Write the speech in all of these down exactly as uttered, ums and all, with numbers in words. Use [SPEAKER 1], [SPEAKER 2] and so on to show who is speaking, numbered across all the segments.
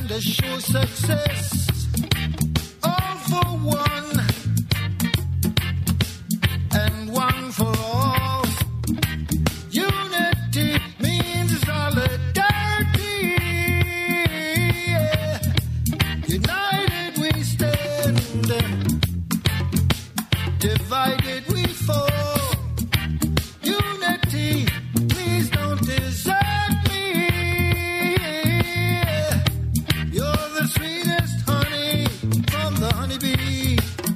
[SPEAKER 1] to show success, all for one, and one for all. Unity means solidarity. Yeah. United we stand, divided we fall. Unity, please don't desert me. You're the sweetest honey from the honeybee.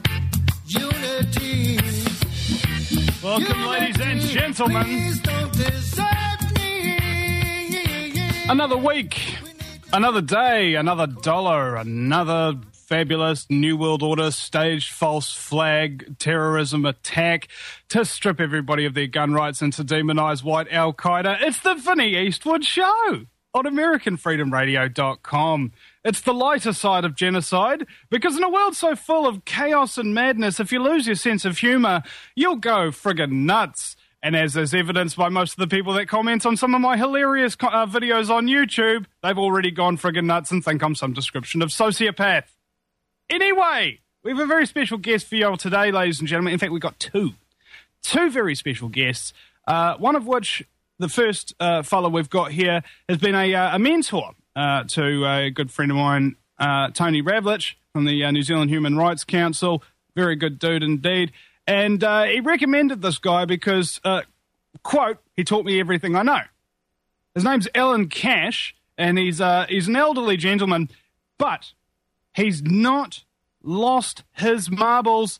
[SPEAKER 1] Unity.
[SPEAKER 2] Welcome, Unity, ladies and gentlemen.
[SPEAKER 1] Please don't desert me.
[SPEAKER 2] Another week, another day, another dollar, another fabulous New World Order staged false flag terrorism attack to strip everybody of their gun rights and to demonise white Al-Qaeda. It's the Vinnie Eastwood Show on American Freedom Radio dot com. It's the lighter side of genocide, because in a world so full of chaos and madness, if you lose your sense of humour, you'll go friggin' nuts. And as is evidenced by most of the people that comment on some of my hilarious co- uh, videos on YouTube, they've already gone friggin' nuts and think I'm some description of sociopath. Anyway, we have a very special guest for you all today, ladies and gentlemen. In fact, we've got two. Two very special guests, uh, one of which, the first uh, fellow we've got here, has been a, uh, a mentor uh, to a good friend of mine, uh, Tony Ravlich, from the uh, New Zealand Human Rights Council. Very good dude indeed. And uh, he recommended this guy because, uh, quote, he taught me everything I know. His name's Alan Cash, and he's uh, he's an elderly gentleman, but he's not lost his marbles,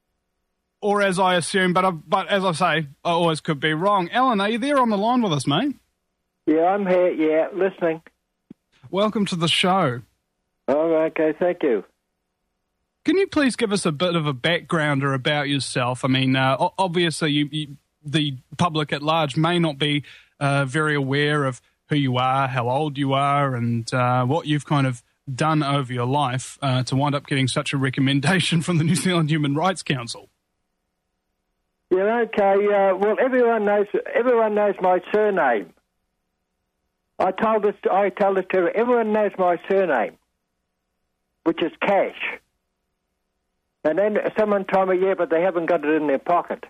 [SPEAKER 2] or as I assume, but I, but as I say, I always could be wrong. Alan, are you there on the line with us, mate?
[SPEAKER 3] Yeah, I'm here, yeah, listening.
[SPEAKER 2] Welcome to the show.
[SPEAKER 3] Oh, okay, thank you.
[SPEAKER 2] Can you please give us a bit of a backgrounder about yourself? I mean, uh, obviously you, you, the public at large may not be uh, very aware of who you are, how old you are, and uh, what you've kind of done over your life uh, to wind up getting such a recommendation from the New Zealand Human Rights Council.
[SPEAKER 3] Yeah, okay. Uh, well, everyone knows everyone knows my surname. I told this. I tell this to everyone knows my surname, which is Cash. And then someone told me, yeah, but they haven't got it in their pocket.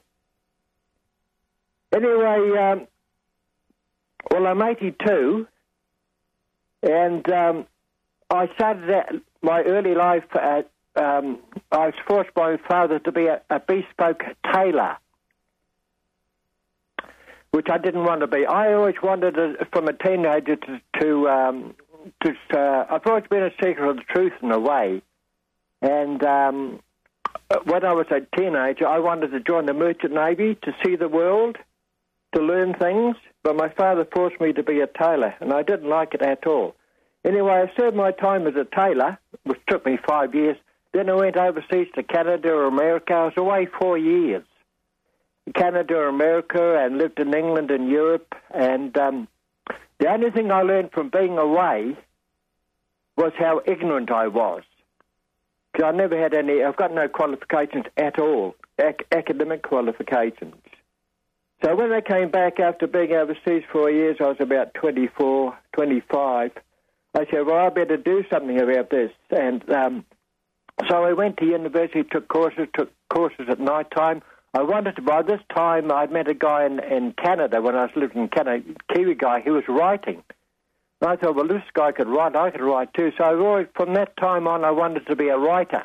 [SPEAKER 3] Anyway, um, well, I'm eighty-two, and um, I started at my early life. At, um, I was forced by my father to be a, a bespoke tailor, which I didn't want to be. I always wanted, to, from a teenager, to, to, um, to uh, I've always been a seeker of the truth in a way. And um, when I was a teenager, I wanted to join the Merchant Navy to see the world, to learn things, but my father forced me to be a tailor, and I didn't like it at all. Anyway, I served my time as a tailor, which took me five years. Then I went overseas to Canada or America. I was away four years. Canada or America, and lived in England and Europe. And um, the only thing I learned from being away was how ignorant I was. Because I never had any, I've got no qualifications at all, ac- academic qualifications. So when I came back after being overseas for years, I was about twenty-four, twenty-five. I said, well, I better do something about this. And um, so I went to university, took courses, took courses at night time. I wanted to, by this time, I'd met a guy in, in Canada when I was living in Canada, Kiwi guy, who was writing. And I thought, well, this guy could write, I could write too. So I've always, from that time on, I wanted to be a writer.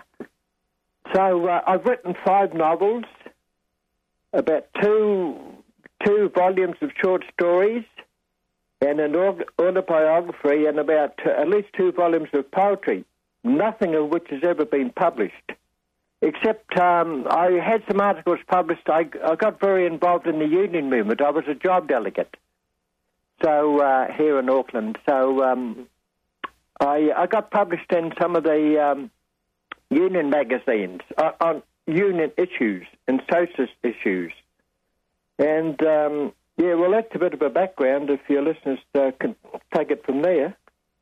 [SPEAKER 3] So uh, I've written five novels, about two two volumes of short stories, and an autobiography, and about uh, at least two volumes of poetry, nothing of which has ever been published. Except um, I had some articles published. I, I got very involved in the union movement. I was a job delegate, so uh, here in Auckland. So um, I, I got published in some of the um, union magazines on, on union issues and socialist issues. And, um, yeah, well, that's a bit of a background if your listeners uh, can take it from there.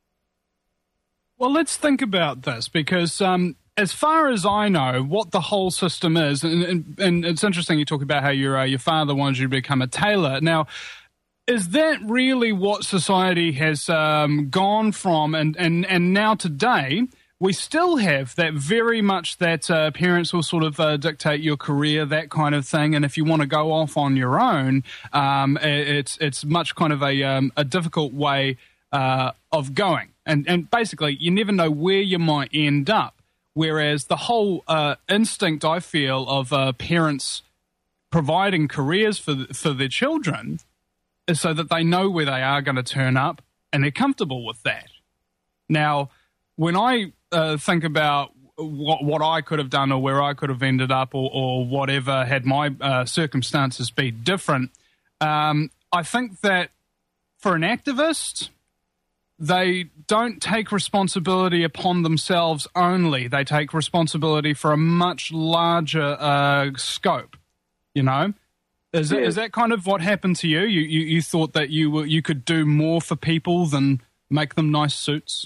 [SPEAKER 2] Well, let's think about this, because um, as far as I know, what the whole system is, and, and, and it's interesting you talk about how your uh, your father wanted you to become a tailor. Now, is that really what society has um, gone from? And, and, and now today, we still have that very much that uh, parents will sort of uh, dictate your career, that kind of thing. And if you want to go off on your own, um, it's it's much kind of a, um, a difficult way uh, of going. And, and basically, you never know where you might end up. Whereas the whole uh, instinct, I feel, of uh, parents providing careers for for their children is so that they know where they are going to turn up and they're comfortable with that. Now, when I uh, think about what, what I could have done or where I could have ended up or, or whatever, had my uh, circumstances been different, um, I think that for an activist, they don't take responsibility upon themselves only. They take responsibility for a much larger uh, scope, you know? Is, yeah. it, is that kind of what happened to you? You, you? you thought that you were, you could do more for people than make them nice suits?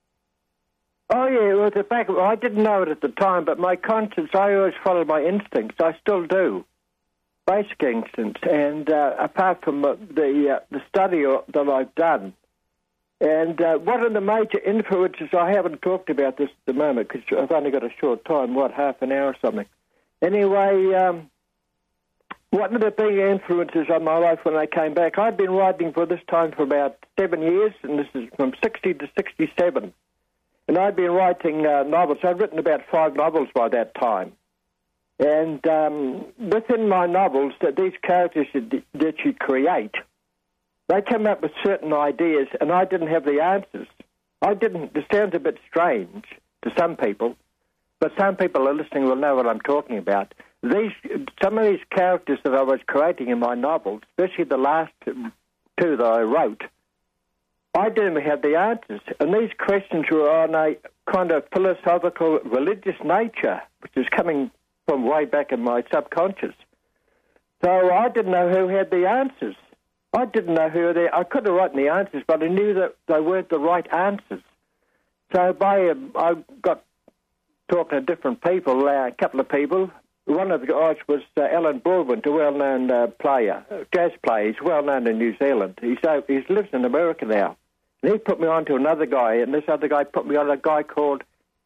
[SPEAKER 3] Oh, yeah, well, the fact, I didn't know it at the time, but my conscience, I always followed my instincts. I still do. Basic instincts. And uh, apart from the, the, uh, the study that I've done, and uh, one of the major influences, I haven't talked about this at the moment because I've only got a short time, what, half an hour or something. Anyway, um, one of the big influences on my life when I came back, I'd been writing for this time for about seven years, and this is from sixty to sixty-seven. And I'd been writing uh, novels. I'd written about five novels by that time. And um, within my novels, that these characters that, that you create, they come up with certain ideas, and I didn't have the answers. I didn't. It sounds a bit strange to some people, but some people are listening will know what I'm talking about. These, some of these characters that I was creating in my novels, especially the last two that I wrote, I didn't have the answers. And these questions were on a kind of philosophical, religious nature, which is coming from way back in my subconscious. So I didn't know who had the answers. I didn't know who they. I could have written the answers, but I knew that they weren't the right answers. So by uh, I got talking to different people, uh, a couple of people. One of the guys was uh, Alan Baldwin, a well-known uh, player, jazz player. He's well-known in New Zealand. He's uh, he lives in America now. And he put me on to another guy, and this other guy put me on a guy called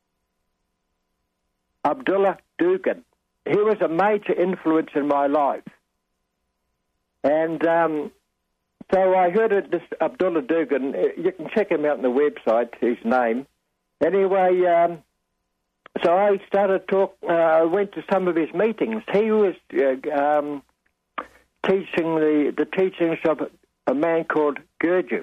[SPEAKER 3] Abdullah Dugan. He was a major influence in my life. And um, so I heard of this Abdullah Dugan. You can check him out on the website, his name. Anyway, um, so I started talk. Uh, I went to some of his meetings. He was uh, um, teaching the, the teachings of a man called Gurdjieff,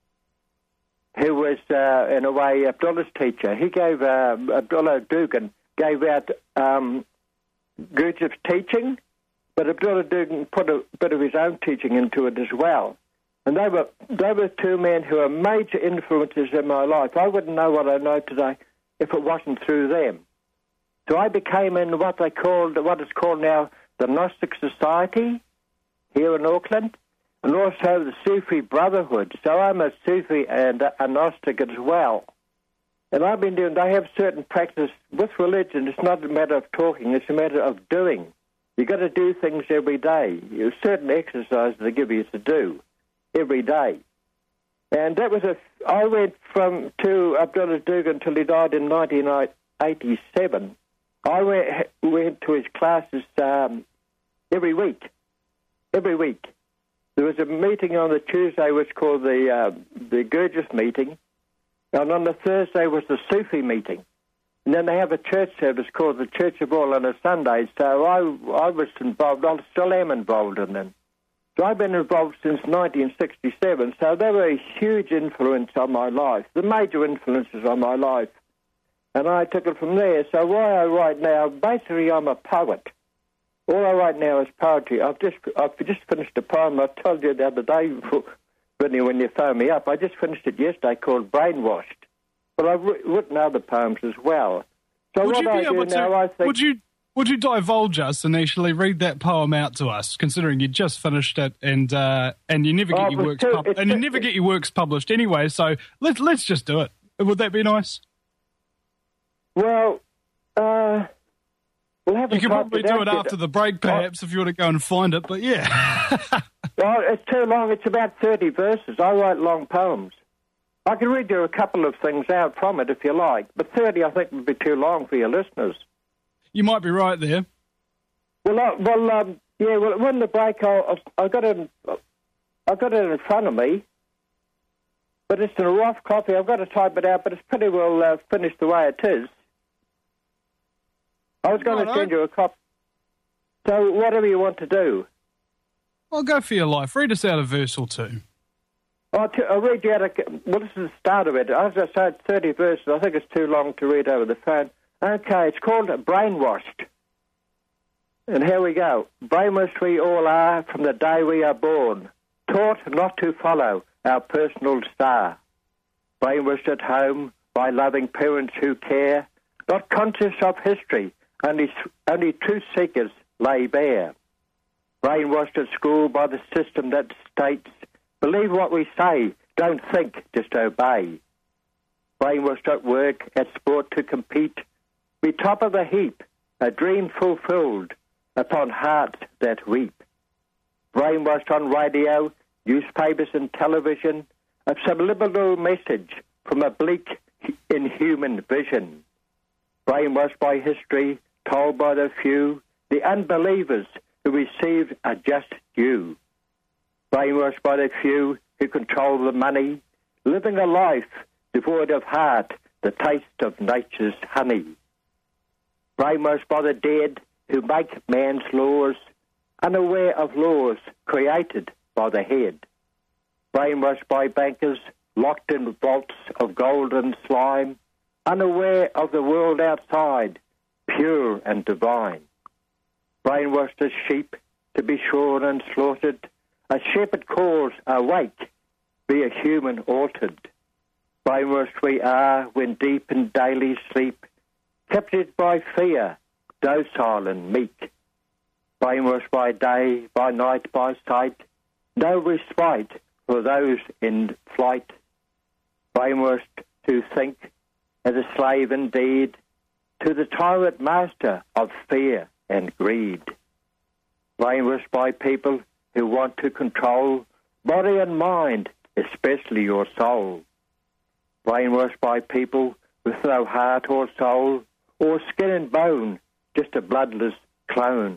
[SPEAKER 3] who was, uh, in a way, Abdullah's teacher. He gave, uh, Abdullah Dugan gave out um, Gurdjieff's teaching, but Abdullah Dugan put a bit of his own teaching into it as well. And they were they were two men who are major influences in my life. I wouldn't know what I know today if it wasn't through them. So I became in what they called, what is called now the Gnostic Society here in Auckland, and also the Sufi Brotherhood. So I'm a Sufi and a Gnostic as well. And I've been doing, they have certain practice with religion. It's not a matter of talking, it's a matter of doing. You've got to do things every day. There's certain exercises they give you to do every day. And that was a, I went from, to Abdullah Dugan until he died in nineteen eighty-seven. I went, went to his classes um, every week, every week. There was a meeting on the Tuesday which was called the, uh, the Gurdjieff meeting, and on the Thursday was the Sufi meeting. And then they have a church service called the Church of All on a Sunday, so I, I was involved, I still am involved in them. So I've been involved since nineteen sixty-seven, so they were a huge influence on my life, the major influences on my life. And I took it from there. So why I write now, basically I'm a poet. All I write now is poetry. I've just I've just finished a poem I told you the other day, when you, when you phoned me up. I just finished it yesterday called Brainwashed. But I've written other poems as well. So
[SPEAKER 2] would
[SPEAKER 3] what
[SPEAKER 2] you
[SPEAKER 3] I
[SPEAKER 2] be able
[SPEAKER 3] do
[SPEAKER 2] to,
[SPEAKER 3] now, I think...
[SPEAKER 2] Would you, would you divulge us and actually read that poem out to us, considering you just finished it and uh, and you never get
[SPEAKER 3] oh,
[SPEAKER 2] your works
[SPEAKER 3] too,
[SPEAKER 2] pub- and you never get your works published anyway? So let's let's just do it. Would that be nice?
[SPEAKER 3] Well, uh, Well, haven't
[SPEAKER 2] You could
[SPEAKER 3] typed
[SPEAKER 2] probably
[SPEAKER 3] it
[SPEAKER 2] do
[SPEAKER 3] out
[SPEAKER 2] it
[SPEAKER 3] yet.
[SPEAKER 2] after the break, perhaps, if you were to go and find it, but yeah.
[SPEAKER 3] Oh, it's too long. It's about thirty verses. I write long poems. I can read you a couple of things out from it if you like, but thirty I think would be too long for your listeners.
[SPEAKER 2] You might be right there.
[SPEAKER 3] Well, I, well, um, yeah. Well, when the break, I, I got it. I got it in front of me, but it's in a rough copy. I've got to type it out, but it's pretty well uh, finished the way it is. I was going
[SPEAKER 2] Righto.
[SPEAKER 3] to send you a copy. So whatever you want to do.
[SPEAKER 2] Well, go for your life. Read us out a verse or two.
[SPEAKER 3] I'll, t- I'll read you out a... Well, this is the start of it. As I said, thirty verses. I think it's too long to read over the phone. Okay, it's called Brainwashed. And here we go. Brainwashed we all are from the day we are born, taught not to follow our personal star. Brainwashed at home by loving parents who care, not conscious of history, only, only truth seekers lay bare. Brainwashed at school by the system that states, believe what we say, don't think, just obey. Brainwashed at work, at sport to compete, be top of the heap, a dream fulfilled upon hearts that weep. Brainwashed on radio, newspapers and television, a subliminal message from a bleak, inhuman vision. Brainwashed by history, told by the few, the unbelievers who receive a just due. Brainwashed by the few who control the money, living a life devoid of heart, the taste of nature's honey. Brainwashed by the dead who make man's laws, unaware of laws created by the head. Brainwashed by bankers locked in vaults of gold and slime, unaware of the world outside, pure and divine. Brainwashed as sheep to be shorn and slaughtered, a shepherd calls, awake, be a human altered. Brainwashed we are when deep in daily sleep, captured by fear, docile and meek. Brainwashed by day, by night, by sight, no respite for those in flight. Brainwashed to think, as a slave indeed, to the tyrant master of fear and greed. Brainwashed by people who want to control body and mind, especially your soul. Brainwashed by people with no heart or soul, or skin and bone, just a bloodless clone.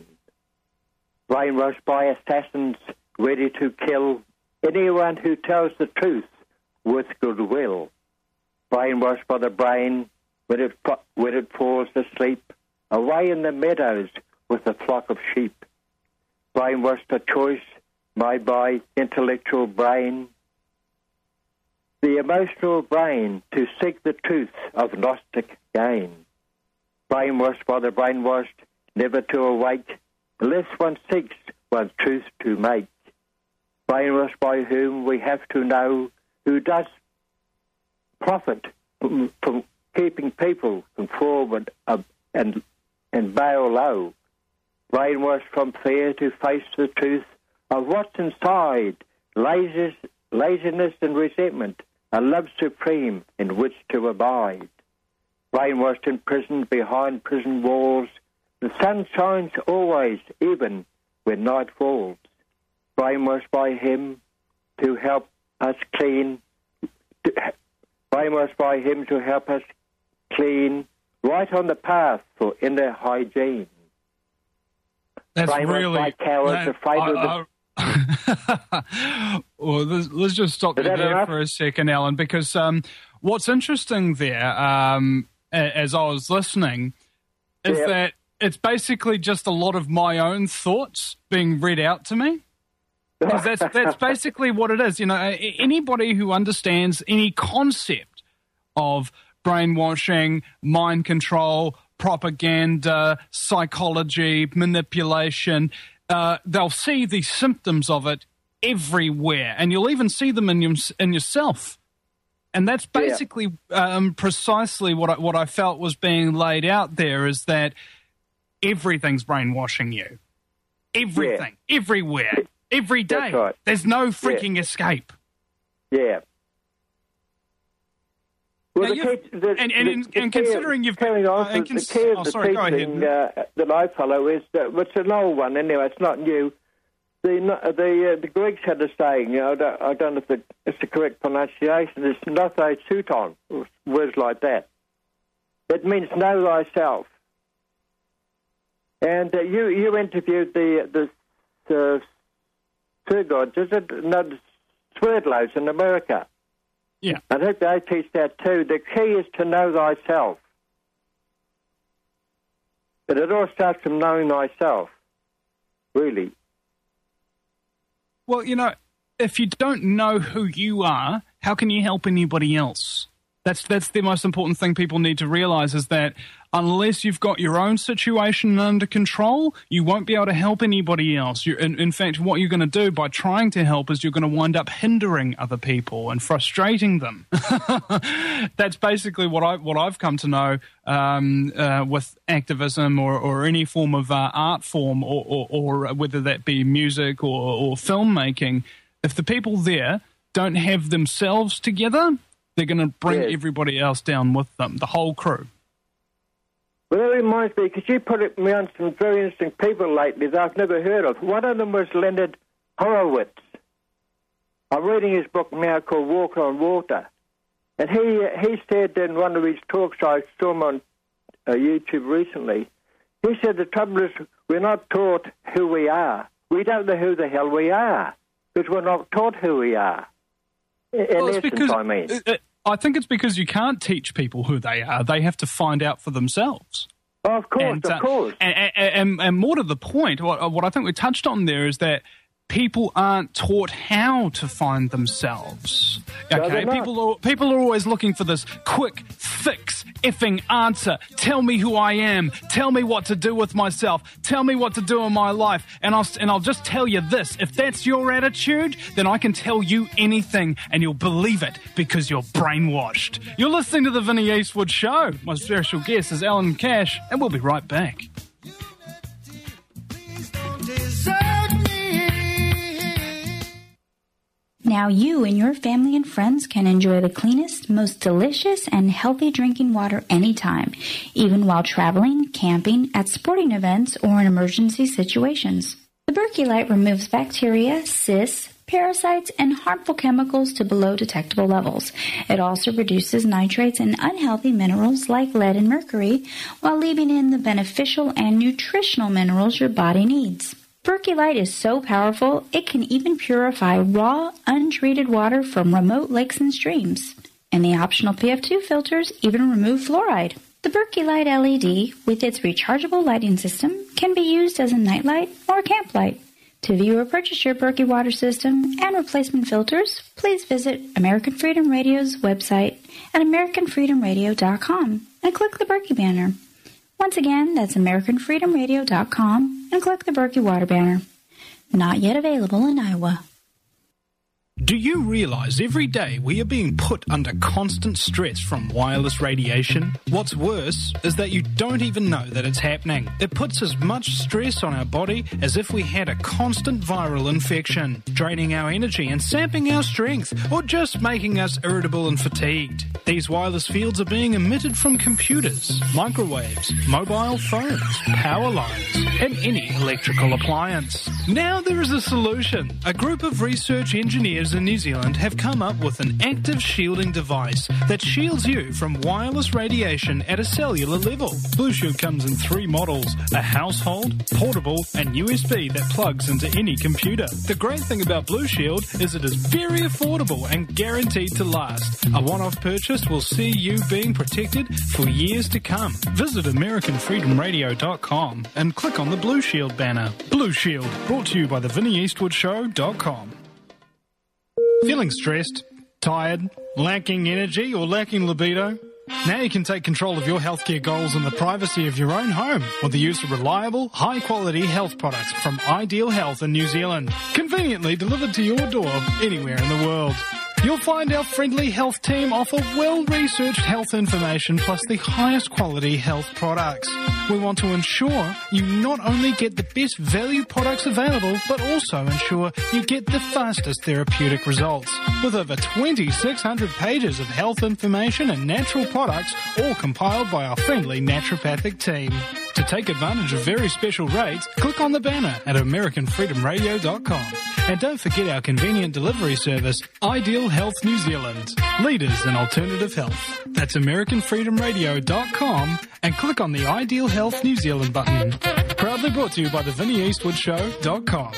[SPEAKER 3] Brainwashed by assassins ready to kill anyone who tells the truth with goodwill. Brainwashed by the brain when it, when it falls asleep, away in the meadows with a flock of sheep. Brainwashed a choice made by intellectual brain, the emotional brain to seek the truth of Gnostic gain. Brainwashed by the brainwashed, never to awake, unless one seeks one's truth to make. Brainwashed by whom we have to know who does profit from, from keeping people from forward uh, and, and bail low. Brainwashed from fear to face the truth of what's inside, laziness, laziness and resentment, a love supreme in which to abide. Brainwashed in prison behind prison walls, the sun shines always, even when night falls. Brainwashed by him to help us clean, to, brainwashed by him to help us clean, right on the path for inner hygiene.
[SPEAKER 2] That's
[SPEAKER 3] brainwashed
[SPEAKER 2] really...
[SPEAKER 3] by cowards
[SPEAKER 2] that,
[SPEAKER 3] afraid
[SPEAKER 2] I,
[SPEAKER 3] of the...
[SPEAKER 2] I, well, let's, let's just stop you there
[SPEAKER 3] enough?
[SPEAKER 2] for a second, Alan, because um, what's interesting there, um, a- as I was listening, is
[SPEAKER 3] Yep.
[SPEAKER 2] that it's basically just a lot of my own thoughts being read out to me. Because that's, that's basically what it is. You know, a- anybody who understands any concept of brainwashing, mind control, propaganda, psychology, manipulation, uh, they'll see the symptoms of it everywhere, and you'll even see them in, your, in yourself. And that's basically yeah. um, precisely what I, what I felt was being laid out there, is that everything's brainwashing you. Everything, yeah. everywhere, every day.
[SPEAKER 3] That's right.
[SPEAKER 2] There's no freaking
[SPEAKER 3] yeah.
[SPEAKER 2] escape.
[SPEAKER 3] Yeah. Well,
[SPEAKER 2] Now,
[SPEAKER 3] the
[SPEAKER 2] you-
[SPEAKER 3] key, the,
[SPEAKER 2] and, and,
[SPEAKER 3] the,
[SPEAKER 2] and,
[SPEAKER 3] the
[SPEAKER 2] and
[SPEAKER 3] key
[SPEAKER 2] considering
[SPEAKER 3] of,
[SPEAKER 2] you've
[SPEAKER 3] carrying on,
[SPEAKER 2] uh, and
[SPEAKER 3] the
[SPEAKER 2] cons-
[SPEAKER 3] key of
[SPEAKER 2] oh,
[SPEAKER 3] the
[SPEAKER 2] sorry, go
[SPEAKER 3] teaching
[SPEAKER 2] ahead.
[SPEAKER 3] uh, that I follow is that it's an old one anyway. It's not new. The the uh, the Greeks had a saying. You know, I don't, I don't know if the, it's the correct pronunciation. It's "nothe suton," words like that. It means know thyself. And uh, you you interviewed the the uh, Sir gods, is it? No, the Swerdlows in America.
[SPEAKER 2] Yeah.
[SPEAKER 3] I think they teach that too. The key is to know thyself. But it all starts from knowing thyself, really.
[SPEAKER 2] Well, you know, if you don't know who you are, how can you help anybody else? That's that's the most important thing people need to realize, is that unless you've got your own situation under control, you won't be able to help anybody else. You, in, in fact, what you're going to do by trying to help is you're going to wind up hindering other people and frustrating them. That's basically what I what I've come to know um, uh, with activism or, or any form of uh, art form, or, or, or whether that be music or, or filmmaking. If the people there don't have themselves together, they're going to bring
[SPEAKER 3] Yes.
[SPEAKER 2] everybody else down with them, the whole crew.
[SPEAKER 3] Well, that reminds me, because you put me on some very interesting people lately that I've never heard of. One of them was Leonard Horowitz. I'm reading his book now called Walker on Water. And he he said in one of his talks, I saw him on uh, YouTube recently, he said the trouble is we're not taught who we are. We don't know who the hell we are, because we're not taught who we are. In
[SPEAKER 2] Well, it's
[SPEAKER 3] essence,
[SPEAKER 2] because,
[SPEAKER 3] I mean.
[SPEAKER 2] uh, I think it's because you can't teach people who they are. They have to find out for themselves.
[SPEAKER 3] Oh, of course,
[SPEAKER 2] and,
[SPEAKER 3] of
[SPEAKER 2] uh,
[SPEAKER 3] course.
[SPEAKER 2] And, and, and more to the point, what, what I think we touched on there is that people aren't taught how to find themselves.
[SPEAKER 3] No,
[SPEAKER 2] Okay,
[SPEAKER 3] they're not.
[SPEAKER 2] people are people are always looking for this quick fix, effing answer. Tell me who I am. Tell me what to do with myself. Tell me what to do in my life. And I'll and I'll just tell you this: if that's your attitude, then I can tell you anything, and you'll believe it because you're brainwashed. You're listening to the Vinnie Eastwood Show. My special guest is Alan Cash, and we'll be right back.
[SPEAKER 1] Please don't desert me.
[SPEAKER 4] Now you and your family and friends can enjoy the cleanest, most delicious, and healthy drinking water anytime, even while traveling, camping, at sporting events, or in emergency situations. The Berkey Light removes bacteria, cysts, parasites, and harmful chemicals to below detectable levels. It also reduces nitrates and unhealthy minerals like lead and mercury, while leaving in the beneficial and nutritional minerals your body needs. Berkey Light is so powerful, it can even purify raw, untreated water from remote lakes and streams. And the optional P F two filters even remove fluoride. The Berkey Light L E D, with its rechargeable lighting system, can be used as a nightlight or camp light. To view or purchase your Berkey water system and replacement filters, please visit American Freedom Radio's website at american freedom radio dot com and click the Berkey banner. Once again, that's american freedom radio dot com and click the Berkey water banner. Not yet available in Iowa.
[SPEAKER 2] Do you realize every day we are being put under constant stress from wireless radiation? What's worse is that you don't even know that it's happening. It puts as much stress on our body as if we had a constant viral infection, draining our energy and sapping our strength, or just making us irritable and fatigued. These wireless fields are being emitted from computers, microwaves, mobile phones, power lines, and any electrical appliance. Now there is a solution. A group of research engineers in New Zealand have come up with an active shielding device that shields you from wireless radiation at a cellular level. Blue Shield comes in three models: a household, portable, and U S B that plugs into any computer. The great thing about Blue Shield is it is very affordable and guaranteed to last. A one-off purchase will see you being protected for years to come. Visit american freedom radio dot com and click on the Blue Shield banner. Blue Shield, brought to you by the vinnie eastwood show dot com. Feeling stressed, tired, lacking energy, or lacking libido? Now you can take control of your healthcare goals in the privacy of your own home with the use of reliable, high-quality health products from Ideal Health in New Zealand, conveniently delivered to your door anywhere in the world. You'll find our friendly health team offer well-researched health information plus the highest quality health products. We want to ensure you not only get the best value products available, but also ensure you get the fastest therapeutic results. With over twenty-six hundred pages of health information and natural products, all compiled by our friendly naturopathic team. To take advantage of very special rates, click on the banner at American Freedom Radio dot com. And don't forget our convenient delivery service, Ideal Health New Zealand, leaders in alternative health. That's American Freedom Radio dot com and click on the Ideal Health New Zealand button. Proudly brought to you by the Vinnie Eastwood Show dot com.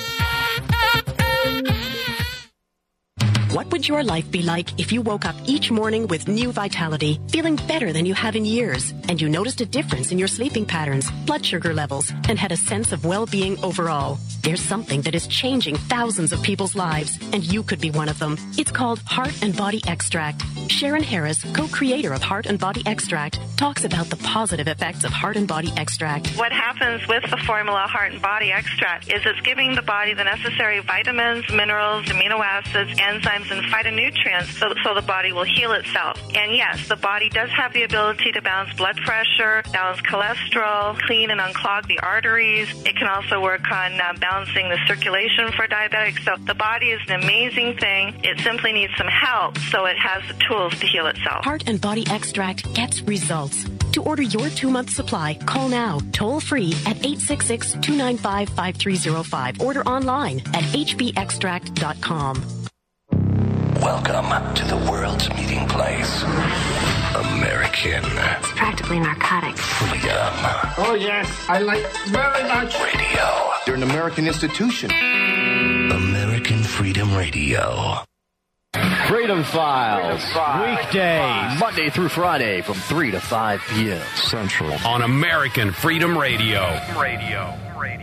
[SPEAKER 5] What would your life be like if you woke up each morning with new vitality, feeling better than you have in years, and you noticed a difference in your sleeping patterns, blood sugar levels, and had a sense of well-being overall? There's something that is changing thousands of people's lives, and you could be one of them. It's called Heart and Body Extract. Sharon Harris, co-creator of Heart and Body Extract, talks about the positive effects of Heart and Body Extract.
[SPEAKER 6] What happens with the formula Heart and Body Extract is it's giving the body the necessary vitamins, minerals, amino acids, enzymes, and phytonutrients so, so the body will heal itself. And yes, the body does have the ability to balance blood pressure, balance cholesterol, clean and unclog the arteries. It can also work on uh, balancing the circulation for diabetics. So the body is an amazing thing. It simply needs some help so it has the tools to heal itself.
[SPEAKER 5] Heart and Body Extract gets results. To order your two-month supply, call now, toll-free at eight six six, two nine five, five three zero five. Order online at h b extract dot com.
[SPEAKER 7] Welcome to the world's meeting place. American.
[SPEAKER 8] It's practically narcotic.
[SPEAKER 7] Freedom.
[SPEAKER 9] Oh, yes. I like very much.
[SPEAKER 7] Radio.
[SPEAKER 9] You're an American institution.
[SPEAKER 7] American Freedom Radio.
[SPEAKER 10] Freedom Files. Freedom Files. Weekdays, Monday through Friday from three to five p.m.
[SPEAKER 7] Central.
[SPEAKER 11] On American Freedom Radio. Radio. Radio.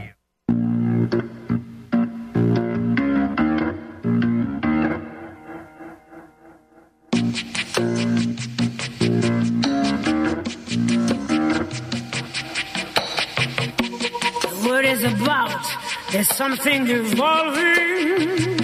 [SPEAKER 12] What is about? There's something evolving.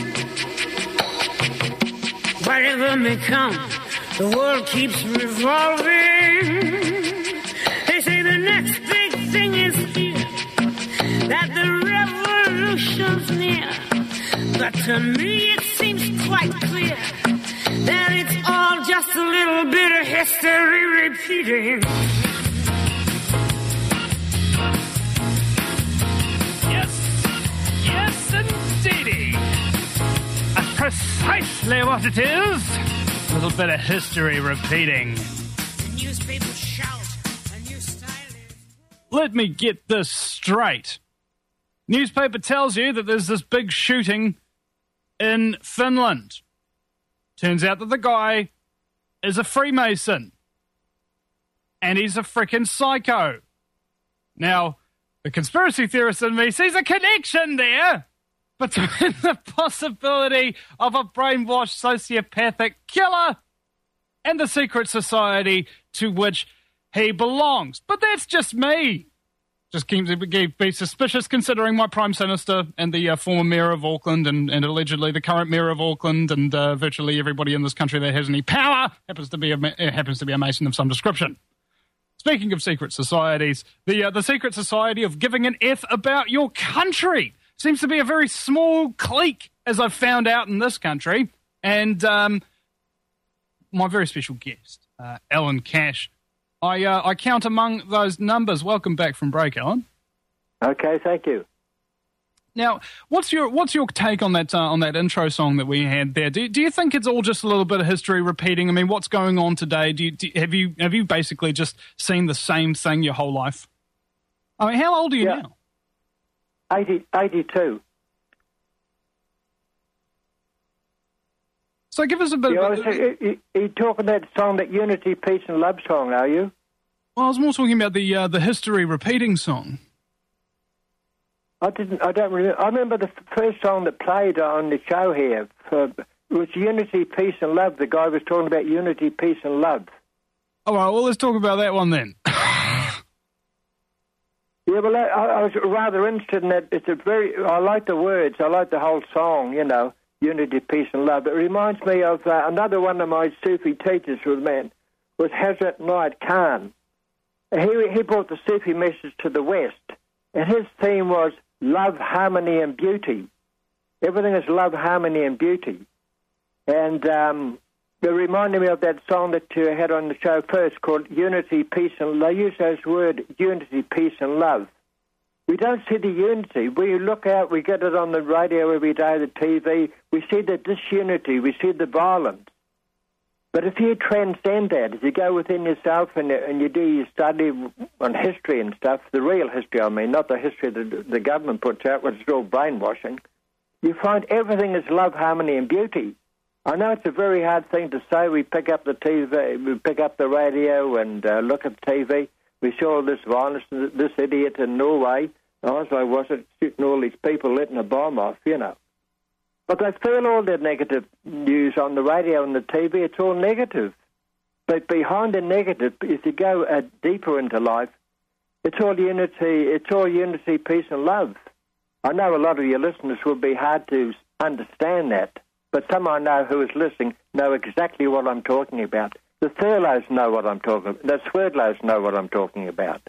[SPEAKER 12] Whatever may come, the world keeps revolving. They say the next big thing is here, that the revolution's near. But to me it seems quite clear that it's all just a little bit of history repeating.
[SPEAKER 2] Indeedy. That's precisely what it is. A little bit of history repeating.
[SPEAKER 12] The newspapers shout, a new style is...
[SPEAKER 2] Let me get this straight. Newspaper tells you that there's this big shooting in Finland. Turns out that the guy is a Freemason. And he's a frickin' psycho. Now, the conspiracy theorist in me sees a connection there between the possibility of a brainwashed sociopathic killer and the secret society to which he belongs. But that's just me. Just keep be suspicious considering my Prime Minister and the uh, former Mayor of Auckland and, and allegedly the current Mayor of Auckland and uh, virtually everybody in this country that has any power happens to be a, happens to be a Mason of some description. Speaking of secret societies, the uh, the secret society of giving an F about your country seems to be a very small clique, as I've found out in this country. And um, my very special guest, uh, Alan Cash, I uh, I count among those numbers. Welcome back from break, Alan.
[SPEAKER 3] Okay, thank you.
[SPEAKER 2] Now, what's your what's your take on that uh, on that intro song that we had there? Do do you think it's all just a little bit of history repeating? I mean, what's going on today? Do you, do, have you have you basically just seen the same thing your whole life? I mean, how old are you
[SPEAKER 3] yeah.
[SPEAKER 2] now?
[SPEAKER 3] eighty, eighty-two.
[SPEAKER 2] So give us a bit.
[SPEAKER 3] Yeah,
[SPEAKER 2] of...
[SPEAKER 3] Are you, you talking that song, that Unity, Peace and Love song, are you?
[SPEAKER 2] Well, I was more talking about the uh, the history repeating song.
[SPEAKER 3] I didn't. I don't remember. I remember the first song that played on the show here. For, it was Unity, Peace and Love. The guy was talking about unity, peace and love.
[SPEAKER 2] All right. Well, let's talk about that one then.
[SPEAKER 3] Yeah, well, I, I was rather interested in that. It's a very. I like the words. I like the whole song. You know, unity, peace and love. It reminds me of uh, another one of my Sufi teachers was man, was Hazrat Naid Khan. He, he brought the Sufi message to the West, and his theme was love, harmony and beauty. Everything is love, harmony and beauty. And um, it reminded me of that song that you had on the show first called Unity, Peace and Love. I use those words, unity, peace and love. We don't see the unity. We look out, we get it on the radio every day, the T V. We see the disunity, we see the violence. But if you transcend that, if you go within yourself and, and you do your study on history and stuff, the real history, I mean, not the history that the government puts out, which is all brainwashing, you find everything is love, harmony and beauty. I know it's a very hard thing to say. We pick up the T V, we pick up the radio and uh, look at the T V. We saw all this violence, this idiot in Norway, Oslo was it, shooting all these people, letting a bomb off, you know. But they feel all the negative news on the radio and the T V. It's all negative. But behind the negative, if you go uh, deeper into life, it's all unity. It's all unity, peace, and love. I know a lot of your listeners will be hard to understand that, but some I know who is listening know exactly what I'm talking about. The Thurlows know what I'm talking about. The Swerdlows know what I'm talking about.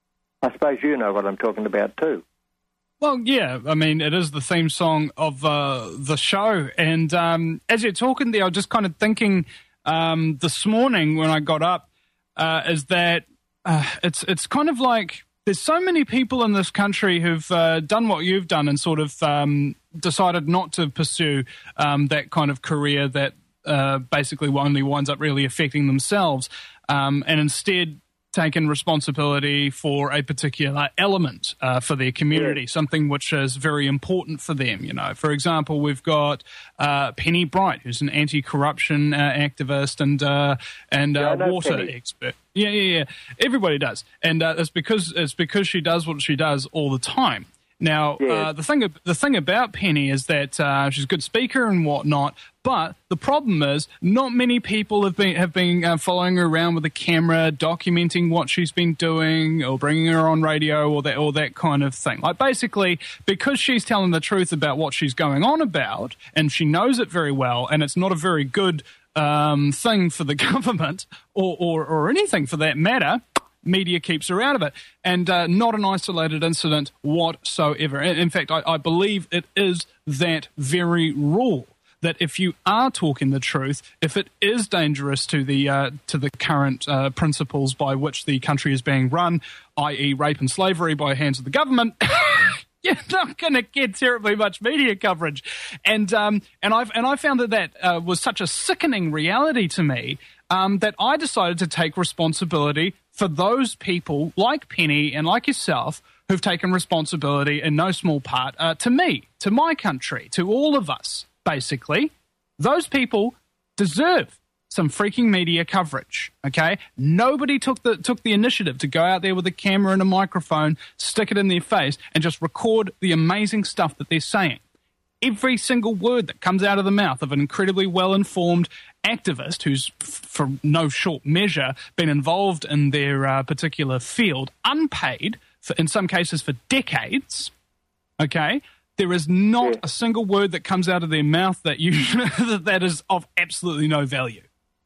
[SPEAKER 3] I suppose you know what I'm talking about too.
[SPEAKER 2] Well, yeah, I mean, it is the theme song of uh, the show. And um, as you're talking there, I was just kind of thinking um, this morning when I got up, uh, is that uh, it's it's kind of like there's so many people in this country who've uh, done what you've done and sort of um, decided not to pursue um, that kind of career that uh, basically only winds up really affecting themselves, um, and instead taken responsibility for a particular element uh, for their community, yeah. something which is very important for them. You know, for example, we've got uh, Penny Bright, who's an anti-corruption uh, activist and uh, and uh, yeah, water Penny. expert. Yeah, yeah, yeah. Everybody does, and uh, it's because it's because she does what she does all the time. Now, yeah. uh, the thing the thing about Penny is that uh, she's a good speaker and whatnot, but the problem is not many people have been have been uh, following her around with a camera, documenting what she's been doing, or bringing her on radio, or that or that kind of thing. Like basically, because she's telling the truth about what she's going on about, and she knows it very well, and it's not a very good um, thing for the government or, or or anything for that matter. Media keeps her out of it, and uh, not an isolated incident whatsoever. In, in fact, I, I believe it is that very rule that if you are talking the truth, if it is dangerous to the uh, to the current uh, principles by which the country is being run, that is, rape and slavery by hands of the government. You're not going to get terribly much media coverage, and um, and I and I found that that uh, was such a sickening reality to me um, that I decided to take responsibility for those people like Penny and like yourself who've taken responsibility in no small part uh, to me, to my country, to all of us. Basically, those people deserve some freaking media coverage, okay? Nobody took the took the initiative to go out there with a camera and a microphone, stick it in their face, and just record the amazing stuff that they're saying. Every single word that comes out of the mouth of an incredibly well-informed activist who's, f- for no short measure, been involved in their uh, particular field, unpaid, for, in some cases for decades, okay? There is not yeah. a single word that comes out of their mouth that you that is of absolutely no value.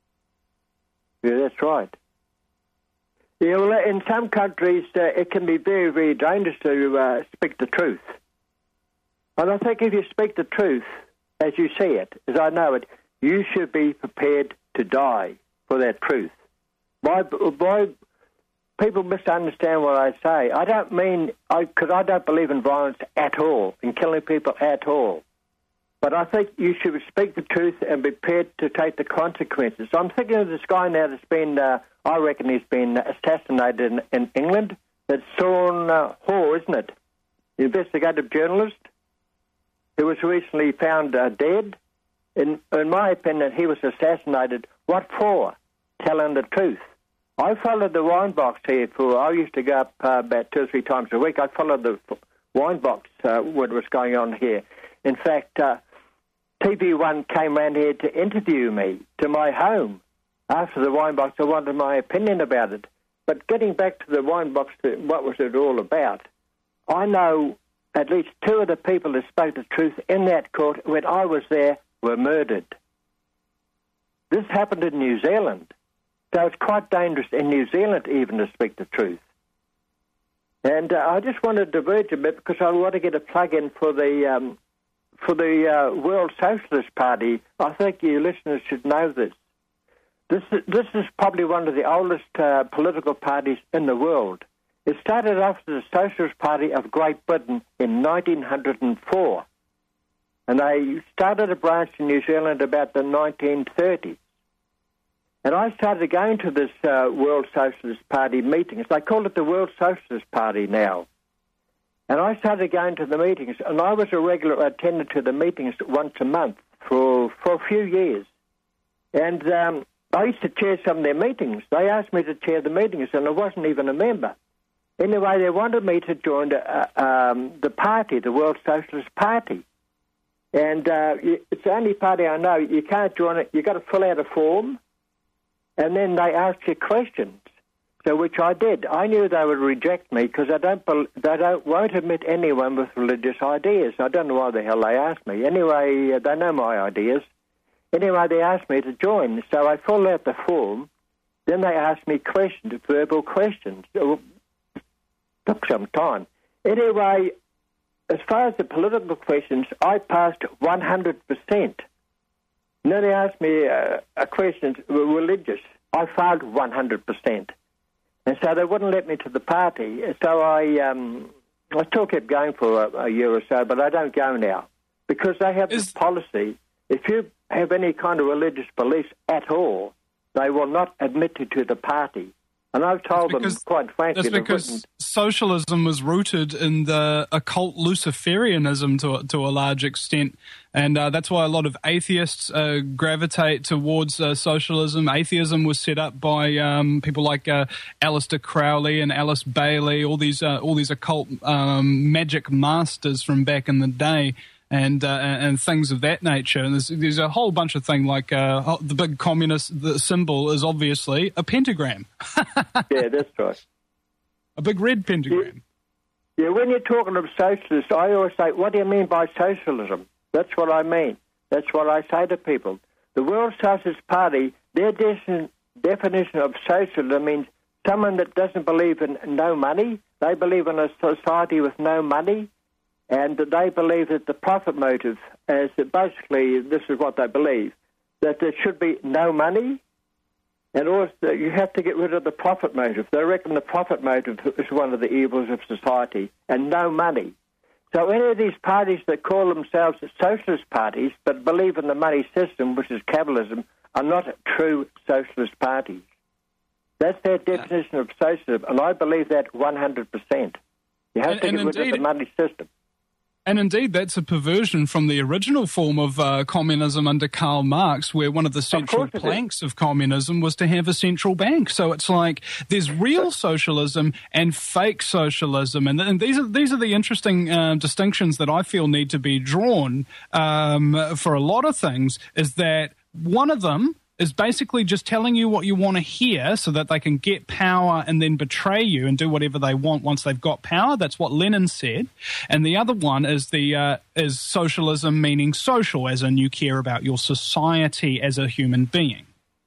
[SPEAKER 3] Yeah, that's right. Yeah, well, in some countries, uh, it can be very, very dangerous to uh, speak the truth. And I think if you speak the truth, as you see it, as I know it, you should be prepared to die for that truth. My, my people misunderstand what I say. I don't mean, because I, I don't believe in violence at all, in killing people at all. But I think you should speak the truth and be prepared to take the consequences. So I'm thinking of this guy now that's been, uh, I reckon he's been assassinated in, in England. That's Sean uh, Hoare, isn't it? The investigative journalist who was recently found uh, dead. In, in my opinion, he was assassinated. What for? Telling the truth. I followed the wine box here for, I used to go up uh, about two or three times a week. I followed the wine box, uh, what was going on here. In fact, uh, T V One came round here to interview me to my home. After the wine box, I wanted my opinion about it. But getting back to the wine box, what was it all about? I know at least two of the people that spoke the truth in that court when I was there were murdered. This happened in New Zealand. So it's quite dangerous in New Zealand even to speak the truth. And uh, I just want to diverge a bit because I want to get a plug in for the um, for the uh, World Socialist Party. I think you listeners should know this. This is, this is probably one of the oldest uh, political parties in the world. It started off as the Socialist Party of Great Britain in nineteen oh four. And they started a branch in New Zealand about the nineteen thirties. And I started going to this uh, World Socialist Party meetings. They call it the World Socialist Party now. And I started going to the meetings, and I was a regular attendant to the meetings once a month for, for a few years. And um, I used to chair some of their meetings. They asked me to chair the meetings, and I wasn't even a member. Anyway, they wanted me to join uh, um, the party, the World Socialist Party. And uh, it's the only party I know. You can't join it. You've got to fill out a form. And then they ask you questions, so which I did. I knew they would reject me because I don't, they don't won't admit anyone with religious ideas. I don't know why the hell they asked me. Anyway, they know my ideas. Anyway, they asked me to join, so I filled out the form. Then they asked me questions, verbal questions. It took some time. Anyway, as far as the political questions, I passed one hundred percent. And then they asked me uh, a question, religious. I failed one hundred percent. And so they wouldn't let me to the party. So I um, I still kept going for a, a year or so, but I don't go now. Because they have
[SPEAKER 2] Is...
[SPEAKER 3] this policy, if you have any kind of religious beliefs at all, they will not admit you to the party. And I've told
[SPEAKER 2] because,
[SPEAKER 3] them, quite frankly...
[SPEAKER 2] That's because socialism was rooted in the occult Luciferianism to, to a large extent, and uh, that's why a lot of atheists uh, gravitate towards uh, socialism. Atheism was set up by um, people like uh, Aleister Crowley and Alice Bailey, all these, uh, all these occult um, magic masters from back in the day. And, uh, and things of that nature. And there's, there's a whole bunch of things like uh, the big communist the symbol is obviously a pentagram.
[SPEAKER 3] Yeah, that's right.
[SPEAKER 2] A big red pentagram.
[SPEAKER 3] Yeah. yeah, when you're talking of socialists, I always say, what do you mean by socialism? That's what I mean. That's what I say to people. The World Socialist Party, their de- definition of socialism means someone that doesn't believe in no money. They believe in a society with no money. And they believe that the profit motive, as basically this is what they believe, that there should be no money, and also you have to get rid of the profit motive. They reckon the profit motive is one of the evils of society, and no money. So any of these parties that call themselves socialist parties but believe in the money system, which is capitalism, are not true socialist parties. That's their definition of socialism, and I believe that one hundred percent. You have
[SPEAKER 2] and,
[SPEAKER 3] to
[SPEAKER 2] and
[SPEAKER 3] get rid
[SPEAKER 2] indeed,
[SPEAKER 3] of the money system.
[SPEAKER 2] And indeed, that's a perversion from the original form of uh, communism under Karl Marx, where one of the central
[SPEAKER 3] of
[SPEAKER 2] planks of communism was to have a central bank. So it's like there's real socialism and fake socialism, and, and these are these are the interesting uh, distinctions that I feel need to be drawn um, for a lot of things. Is that one of them is basically just telling you what you want to hear so that they can get power and then betray you and do whatever they want once they've got power. That's what Lenin said. And the other one is the uh, is socialism, meaning social, as in you care about your society as a human being.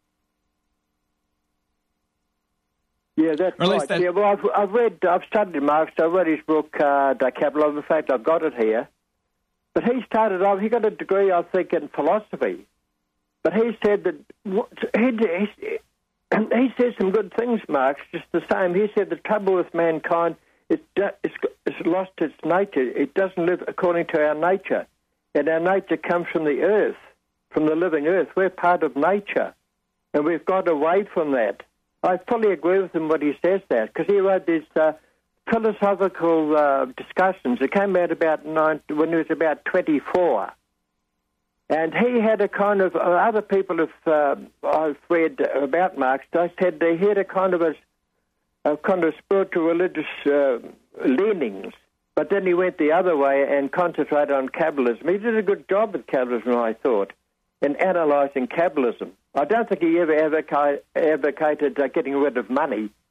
[SPEAKER 3] Yeah, that's right.
[SPEAKER 2] That...
[SPEAKER 3] Yeah, well, I've, I've read, I've studied Marx. I've read his book, uh, De Capital. In fact, I've got it here. But he started off, he got a degree, I think, in philosophy. But he said that he, he, he said some good things, Marx, just the same. He said the trouble with mankind is it's, it's lost its nature. It doesn't live according to our nature. And our nature comes from the earth, from the living earth. We're part of nature. And we've got away from that. I fully agree with him when he says that, because he wrote these uh, philosophical uh, discussions. It came out about nine, when he was about twenty-four. And he had a kind of, uh, other people have, uh, I've read about Marx, they said they had a kind of a, a kind of spiritual religious uh, leanings, but then he went the other way and concentrated on capitalism. He did a good job with capitalism, I thought, in analysing capitalism. I don't think he ever advocated, advocated uh, getting rid of money,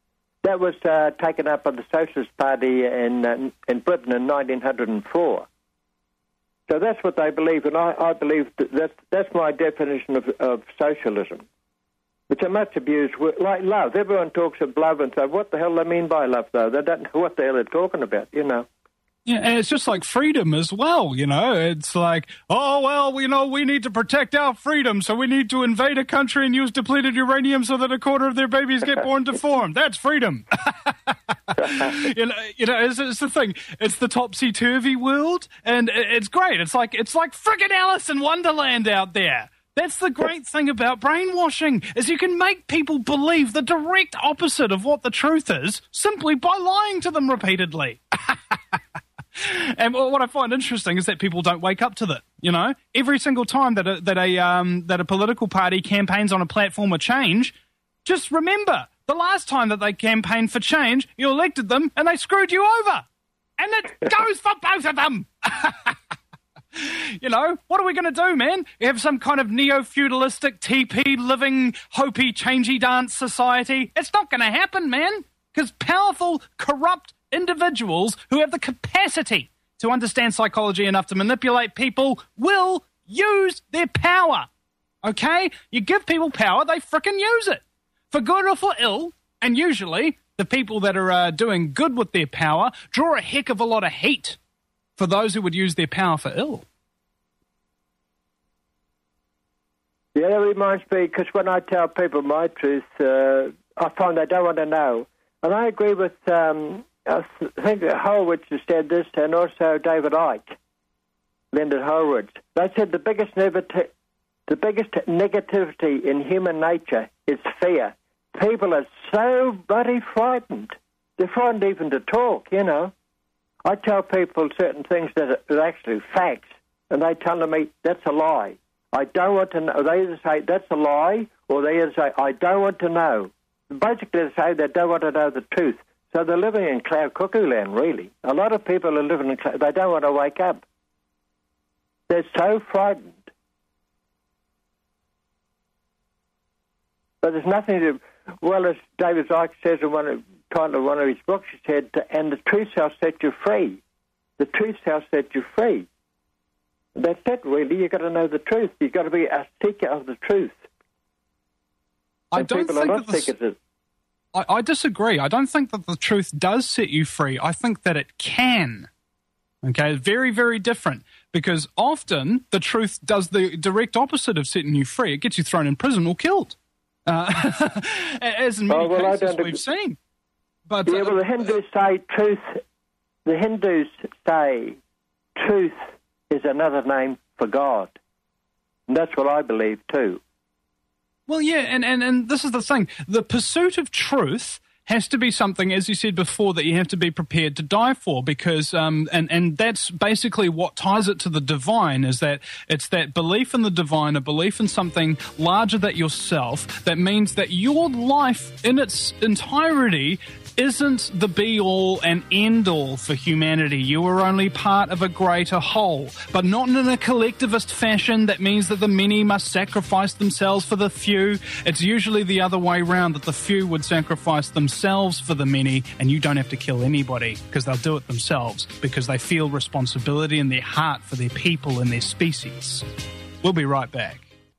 [SPEAKER 3] That was uh, taken up by the Socialist Party in uh, in Britain in nineteen oh four. So that's what they believe, and I, I believe that that's, that's my definition of, of socialism, which are much abused, like love. Everyone talks of love and so what the hell they mean by love, though? They don't know what the hell they're talking about, you know.
[SPEAKER 2] Yeah, and it's just like freedom as well, you know. It's like, oh, well, you know, we need to protect our freedom, so we need to invade a country and use depleted uranium so that a quarter of their babies get born deformed. That's freedom. you know, you know it's, it's the thing. It's the topsy-turvy world, and it's great. It's like it's like friggin' Alice in Wonderland out there. That's the great thing about brainwashing, is you can make people believe the direct opposite of what the truth is simply by lying to them repeatedly. And what I find interesting is that people don't wake up to that. You know, every single time that a, that a um, that a political party campaigns on a platform of change, just remember the last time that they campaigned for change, you elected them and they screwed you over, and it goes for both of them. You know, what are we going to do, man? You have some kind of neo-feudalistic, T P living, hopey, changey dance society? It's not going to happen, man, because powerful, corrupt individuals who have the capacity to understand psychology enough to manipulate people will use their power, okay? You give people power, they frickin' use it, for good or for ill, and usually the people that are uh, doing good with their power draw a heck of a lot of hate for those who would use their power for ill.
[SPEAKER 3] Yeah, that reminds me, because when I tell people my truth, uh, I find they don't want to know. And I agree with, um, I think that Horowitz has said this, and also David Icke, Leonard Horowitz. They said the biggest, negati- the biggest negativity in human nature is fear. People are so bloody frightened. They're frightened even to talk, you know. I tell people certain things that are actually facts, and they tell me that's a lie. I don't want to know. They either say that's a lie, or they either say I don't want to know. Basically, they say they don't want to know the truth. So they're living in cloud cuckoo land, really. A lot of people are living in cloud. They don't want to wake up. They're so frightened. But there's nothing to... Well, as David Icke says in one of, title of one of his books, he said, and the truth shall set you free. The truth shall set you free. That's it, really. You've got to know the truth. You've got to be a seeker of the truth.
[SPEAKER 2] I
[SPEAKER 3] and
[SPEAKER 2] don't
[SPEAKER 3] people
[SPEAKER 2] think
[SPEAKER 3] are not
[SPEAKER 2] that the,
[SPEAKER 3] seekers.
[SPEAKER 2] I, I disagree. I don't think that the truth does set you free. I think that it can. Okay, very, very different. Because often the truth does the direct opposite of setting you free. It gets you thrown in prison or killed. Uh, as in many
[SPEAKER 3] oh, well,
[SPEAKER 2] cases we've
[SPEAKER 3] agree.
[SPEAKER 2] seen. But,
[SPEAKER 3] yeah,
[SPEAKER 2] uh,
[SPEAKER 3] well, the Hindus say truth. The Hindus say truth is another name for God. And that's what I believe too.
[SPEAKER 2] Well, yeah, and, and, and this is the thing. The pursuit of truth has to be something, as you said before, that you have to be prepared to die for, because um, and, and that's basically what ties it to the divine, is that it's that belief in the divine, a belief in something larger than yourself, that means that your life in its entirety isn't the be-all and end-all for humanity. You are only part of a greater whole, but not in a collectivist fashion that means that the many must sacrifice themselves for the few. It's usually the other way round, that the few would sacrifice themselves for the many, and you don't have to kill anybody because they'll do it themselves, because they feel responsibility in their heart for their people and their species. We'll be right back.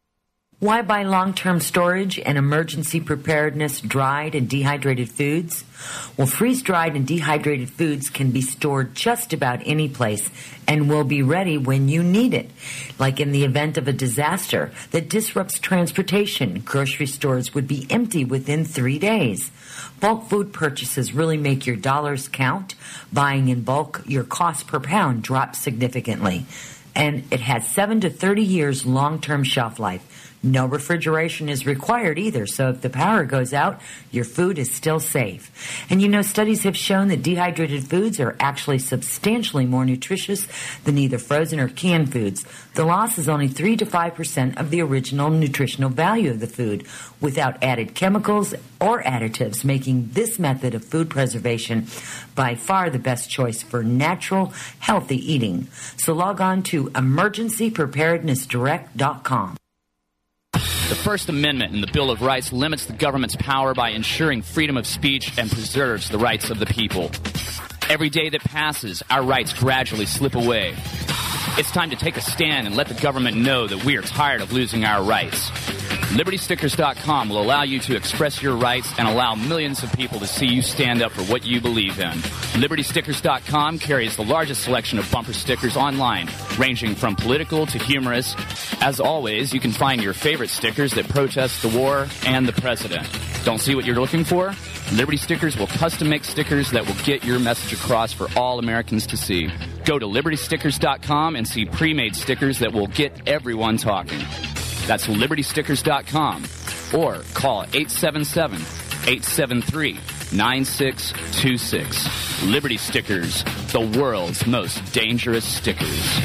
[SPEAKER 13] Why buy long-term storage and emergency preparedness dried and dehydrated foods? Well, freeze-dried and dehydrated foods can be stored just about any place and will be ready when you need it. Like in the event of a disaster that disrupts transportation, grocery stores would be empty within three days. Bulk food purchases really make your dollars count. Buying in bulk, your cost per pound drops significantly. And it has seven to thirty years long-term shelf life. No refrigeration is required either, so if the power goes out, your food is still safe. And you know, studies have shown that dehydrated foods are actually substantially more nutritious than either frozen or canned foods. The loss is only three to five percent of the original nutritional value of the food, without added chemicals or additives, making this method of food preservation by far the best choice for natural, healthy eating. So log on to emergency preparedness direct dot com.
[SPEAKER 10] The
[SPEAKER 14] First Amendment in the Bill of Rights limits the government's power by ensuring freedom of speech and preserves the rights of the people. Every day that passes, our rights gradually slip away. It's time to take a stand and let the government know that we are tired of losing our rights. Liberty Stickers dot com will allow you to express your rights and allow millions of people to see you stand up for what you believe in. Liberty Stickers dot com carries the largest selection of bumper stickers online, ranging from political to humorous. As always, you can find your favorite stickers that protest the war and the president. Don't see what you're looking for? Liberty Stickers will custom make stickers that will get your message across for all Americans to see. Go to Liberty Stickers dot com and see pre-made stickers that will get everyone talking. That's Liberty Stickers dot com or call eight seven seven, eight seven three, nine six two six. Liberty Stickers, the world's most dangerous stickers.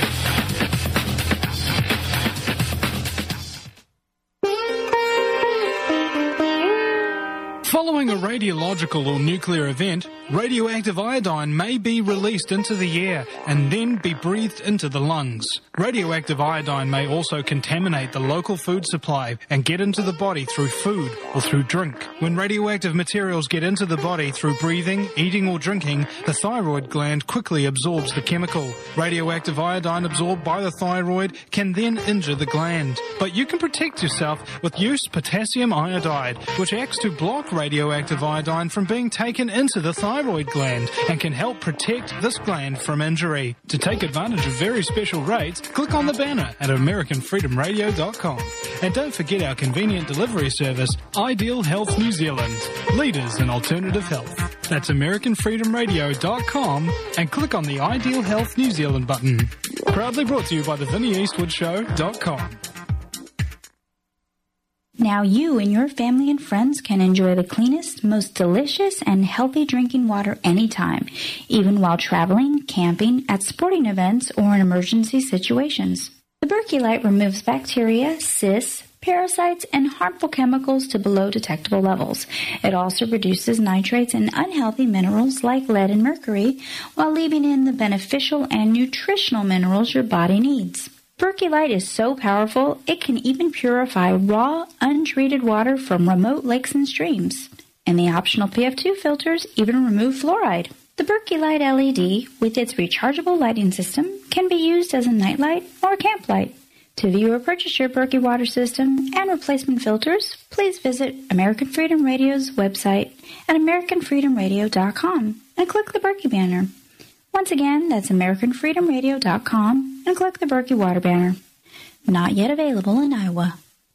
[SPEAKER 15] Following a radiological or nuclear event, radioactive iodine may be released into the air and then be breathed into the lungs. Radioactive iodine may also contaminate the local food supply and get into the body through food or through drink. When radioactive materials get into the body through breathing, eating or drinking, the thyroid gland quickly absorbs the chemical. Radioactive iodine absorbed by the thyroid can then injure the gland. But you can protect yourself with use potassium iodide, which acts to block radioactive iodine from being taken into the thyroid gland and can help protect this gland from injury. To take advantage of very special rates, click on the banner at American Freedom Radio dot com. And don't forget our convenient delivery service, Ideal Health New Zealand, leaders in alternative health. That's American Freedom Radio dot com and click on the Ideal Health New Zealand button. Proudly brought to you by the Vinnie Eastwood Show dot com.
[SPEAKER 4] Now you and your family and friends can enjoy the cleanest, most delicious, and healthy drinking water anytime, even while traveling, camping, at sporting events, or in emergency situations. The Berkey Light removes bacteria, cysts, parasites, and harmful chemicals to below detectable levels. It also reduces nitrates and unhealthy minerals like lead and mercury, while leaving in the beneficial and nutritional minerals your body needs. Berkey Light is so powerful, it can even purify raw, untreated water from remote lakes and streams. And the optional P F two filters even remove fluoride. The Berkey Light L E D, with its rechargeable lighting system, can be used as a nightlight or camp light. To view or purchase your Berkey water system and replacement filters, please visit American Freedom Radio's website at American Freedom Radio dot com and click the Berkey banner. Once again, that's American Freedom Radio dot com and click the Berkey Water banner. Not yet available in Iowa.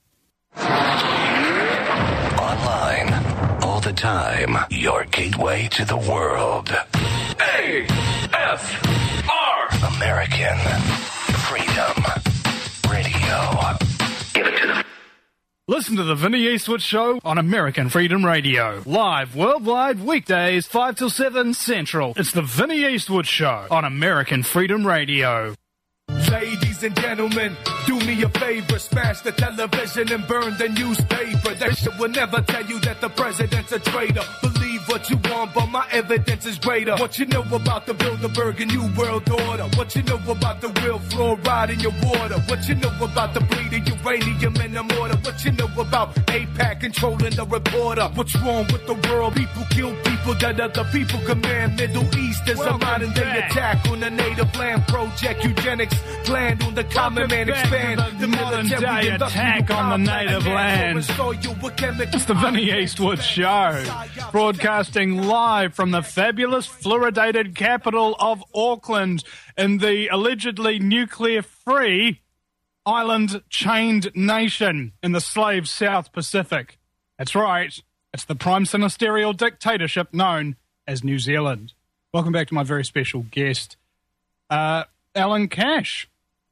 [SPEAKER 7] Online, all the time, your gateway to the world. A F R American Freedom Radio. Give it to them.
[SPEAKER 2] Listen to the Vinnie Eastwood Show on American Freedom Radio. Live worldwide weekdays, five till seven Central. It's the Vinnie Eastwood Show on American Freedom Radio.
[SPEAKER 16] Ladies and gentlemen, do me a favor, smash the television and burn the newspaper. That shit will never tell you that the president's a traitor. Believe what you want, but my evidence is greater. What you know about the Bilderberg and New World Order? What you know about the real fluoride in your water? What you know about the bleeding uranium in the mortar? What you know about AIPAC controlling the reporter? What's wrong with the world? People kill people that other people command. Middle East is a modern day attack on the native land project. Eugenics plan on the common man, expand the, the
[SPEAKER 2] modern day attack on the native land. It's the Vinnie Eastwood Show, broadcasting live from the fabulous fluoridated capital of Auckland in the allegedly nuclear-free island-chained nation in the slave South Pacific. That's right, it's the prime ministerial dictatorship known as New Zealand. Welcome back to my very special guest, uh, Alan Cash.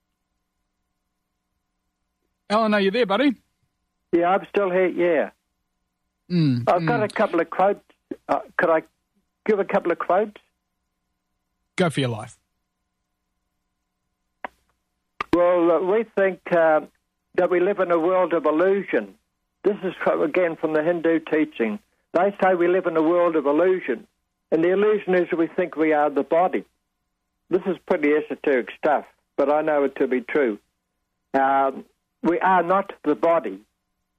[SPEAKER 2] Alan, are you there, buddy?
[SPEAKER 3] Yeah, I'm still here, yeah.
[SPEAKER 2] Mm,
[SPEAKER 3] I've
[SPEAKER 2] mm.
[SPEAKER 3] got a couple of quotes. Uh, could I give a couple of quotes?
[SPEAKER 2] Go for your life.
[SPEAKER 3] Well, uh, we think uh, that we live in a world of illusion. This is, from, again, from the Hindu teaching. They say we live in a world of illusion, and the illusion is that we think we are the body. This is pretty esoteric stuff, but I know it to be true. Um, we are not the body.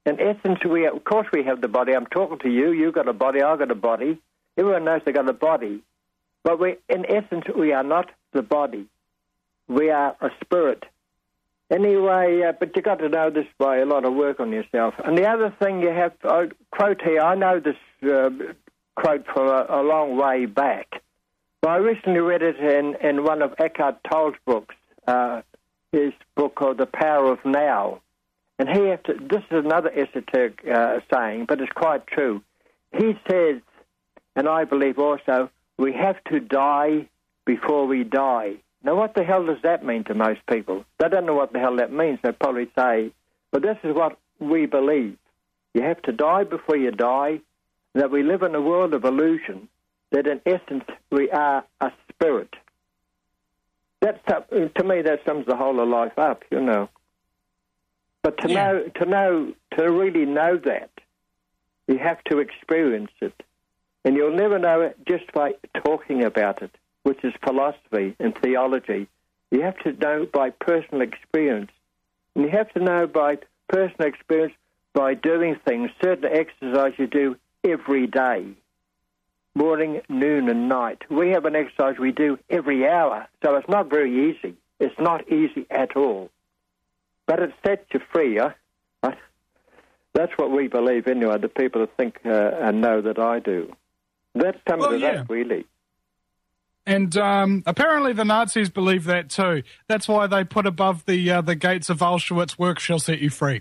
[SPEAKER 3] in essence, we of course we have the body. I'm talking to you. You've got a body. I've got a body. Everyone knows they've got a body. But we, in essence, we are not the body. We are a spirit. Anyway, uh, but you've got to know this by a lot of work on yourself. And the other thing you have, I quote here, I know this uh, quote from a, a long way back. But I recently read it in, in one of Eckhart Tolle's books, uh, his book called The Power of Now. And he has to, this is another esoteric uh, saying, but it's quite true. He says, and I believe also, we have to die before we die. Now, what the hell does that mean to most people? They don't know what the hell that means. They probably say, but this is what we believe. You have to die before you die, that we live in a world of illusion, that in essence we are a spirit. That's, to me, that sums the whole of life up, you know. But to
[SPEAKER 15] Yeah.
[SPEAKER 3] know, to know, to really know that, you have to experience it. And you'll never know it just by talking about it, which is philosophy and theology. You have to know by personal experience. And you have to know by personal experience by doing things, certain exercise you do every day, morning, noon, and night. We have an exercise we do every hour, so it's not very easy. It's not easy at all. But it sets you free, huh? That's what we believe anyway, the people that think uh, and know that I do. That's some
[SPEAKER 2] Well,
[SPEAKER 3] of
[SPEAKER 2] yeah.
[SPEAKER 3] that, really.
[SPEAKER 2] And um, apparently the Nazis believe that too. That's why they put above the uh, the gates of Auschwitz, work shall set you free.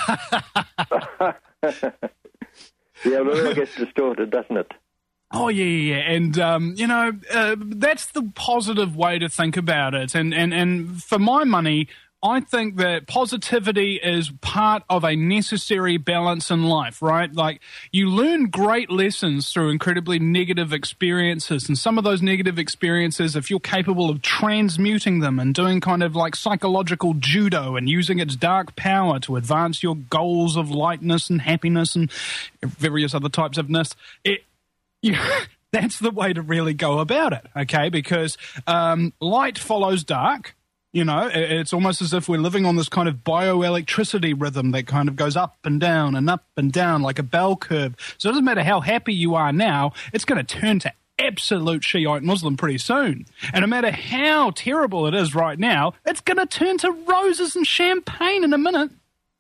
[SPEAKER 3] Yeah, well, it all gets distorted, doesn't it?
[SPEAKER 2] Oh, yeah, yeah, yeah. And, um, you know, uh, that's the positive way to think about it. And, and, and for my money, I think that positivity is part of a necessary balance in life, right? Like, you learn great lessons through incredibly negative experiences, and some of those negative experiences, if you're capable of transmuting them and doing kind of like psychological judo and using its dark power to advance your goals of lightness and happiness and various other types of ness, it, you, that's the way to really go about it, okay? Because um, light follows dark. You know, it's almost as if we're living on this kind of bioelectricity rhythm that kind of goes up and down and up and down like a bell curve. So it doesn't matter how happy you are now, it's going to turn to absolute Shiite Muslim pretty soon. And no matter how terrible it is right now, it's going to turn to roses and champagne in a minute.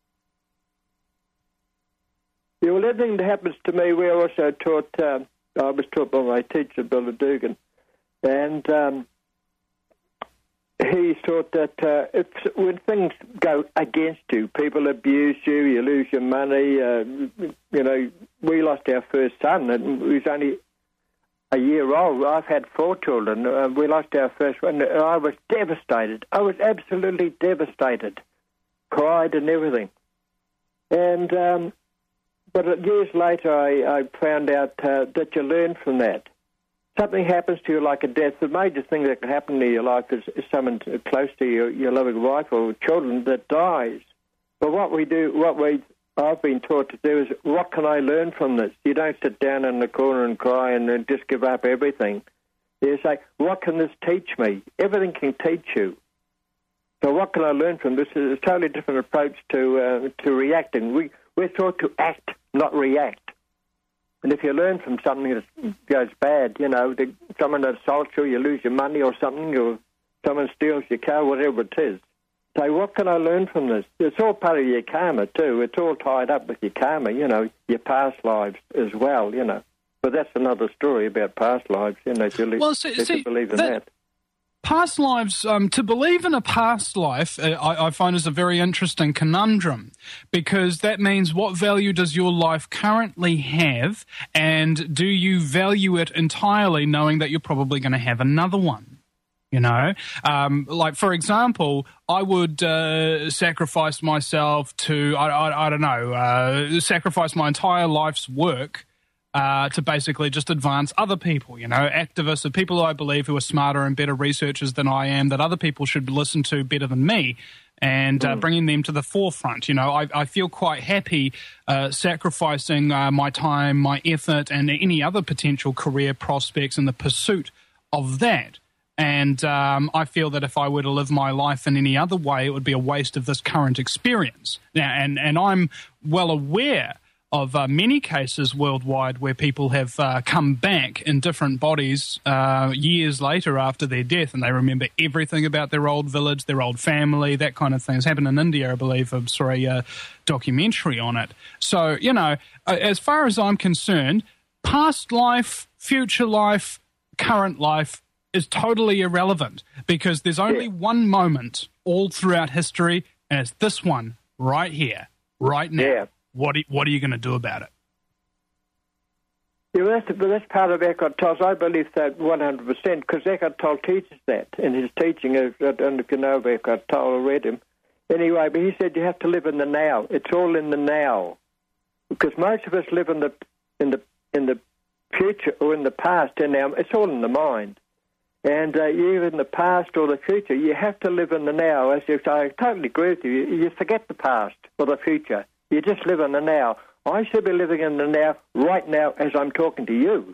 [SPEAKER 3] Yeah, well, everything that happens to me, we also taught, um, I was taught by my teacher, Bill Dugan, and um, he thought that uh, if, when things go against you, people abuse you, you lose your money. Uh, you know, we lost our first son, and he was only a year old. I've had four children. Uh, we lost our first one, and I was devastated. I was absolutely devastated, cried and everything. And um, but years later, I, I found out uh, that you learn from that. Something happens to you like a death. The major thing that can happen to your life is, is someone close to you, your loving wife or children, that dies. But what we do, what we I've been taught to do is, what can I learn from this? You don't sit down in the corner and cry and, and just give up everything. You say, what can this teach me? Everything can teach you. So what can I learn from this? It's a totally different approach to uh, to reacting. We, we're taught to act, not react. And if you learn from something that goes bad, you know, the, someone assaults you, you lose your money or something, or someone steals your car, whatever it is, say, what can I learn from this? It's all part of your karma, too. It's all tied up with your karma, you know, your past lives as well, you know. But that's another story about past lives, you know, if you,
[SPEAKER 2] well, see,
[SPEAKER 3] if
[SPEAKER 2] see,
[SPEAKER 3] you believe in
[SPEAKER 2] that,
[SPEAKER 3] that.
[SPEAKER 2] Past lives, um, to believe in a past life, uh, I, I find is a very interesting conundrum, because that means what value does your life currently have, and do you value it entirely knowing that you're probably going to have another one? You know, um, like, for example, I would uh, sacrifice myself to, I, I, I don't know, uh, sacrifice my entire life's work Uh, to basically just advance other people, you know, activists, or people who I believe who are smarter and better researchers than I am, that other people should listen to better than me, and uh, bringing them to the forefront. You know, I, I feel quite happy uh, sacrificing uh, my time, my effort, and any other potential career prospects in the pursuit of that. And um, I feel that if I were to live my life in any other way, it would be a waste of this current experience. Now, and, and I'm well aware of uh, many cases worldwide where people have uh, come back in different bodies uh, years later after their death, and they remember everything about their old village, their old family, that kind of thing. It's happened in India, I believe. I saw a uh, documentary on it. So, you know, as far as I'm concerned, past life, future life, current life is totally irrelevant, because there's only yeah. one moment all throughout history, and it's this one right here, right now. Yeah. What are, what are you going to do about it?
[SPEAKER 3] Yeah, well, that's, that's part of Eckhart Tolle's. I believe that one hundred percent, because Eckhart Tolle teaches that in his teaching. I don't know if you know of Eckhart Tolle or read him. Anyway, but he said you have to live in the now. It's all in the now, because most of us live in the in the in the future or in the past. And now it's all in the mind. And uh, either in the past or the future, you have to live in the now. As you say, I totally agree with you. You forget the past or the future. You just live in the now. I should be living in the now, right now, as I'm talking to you.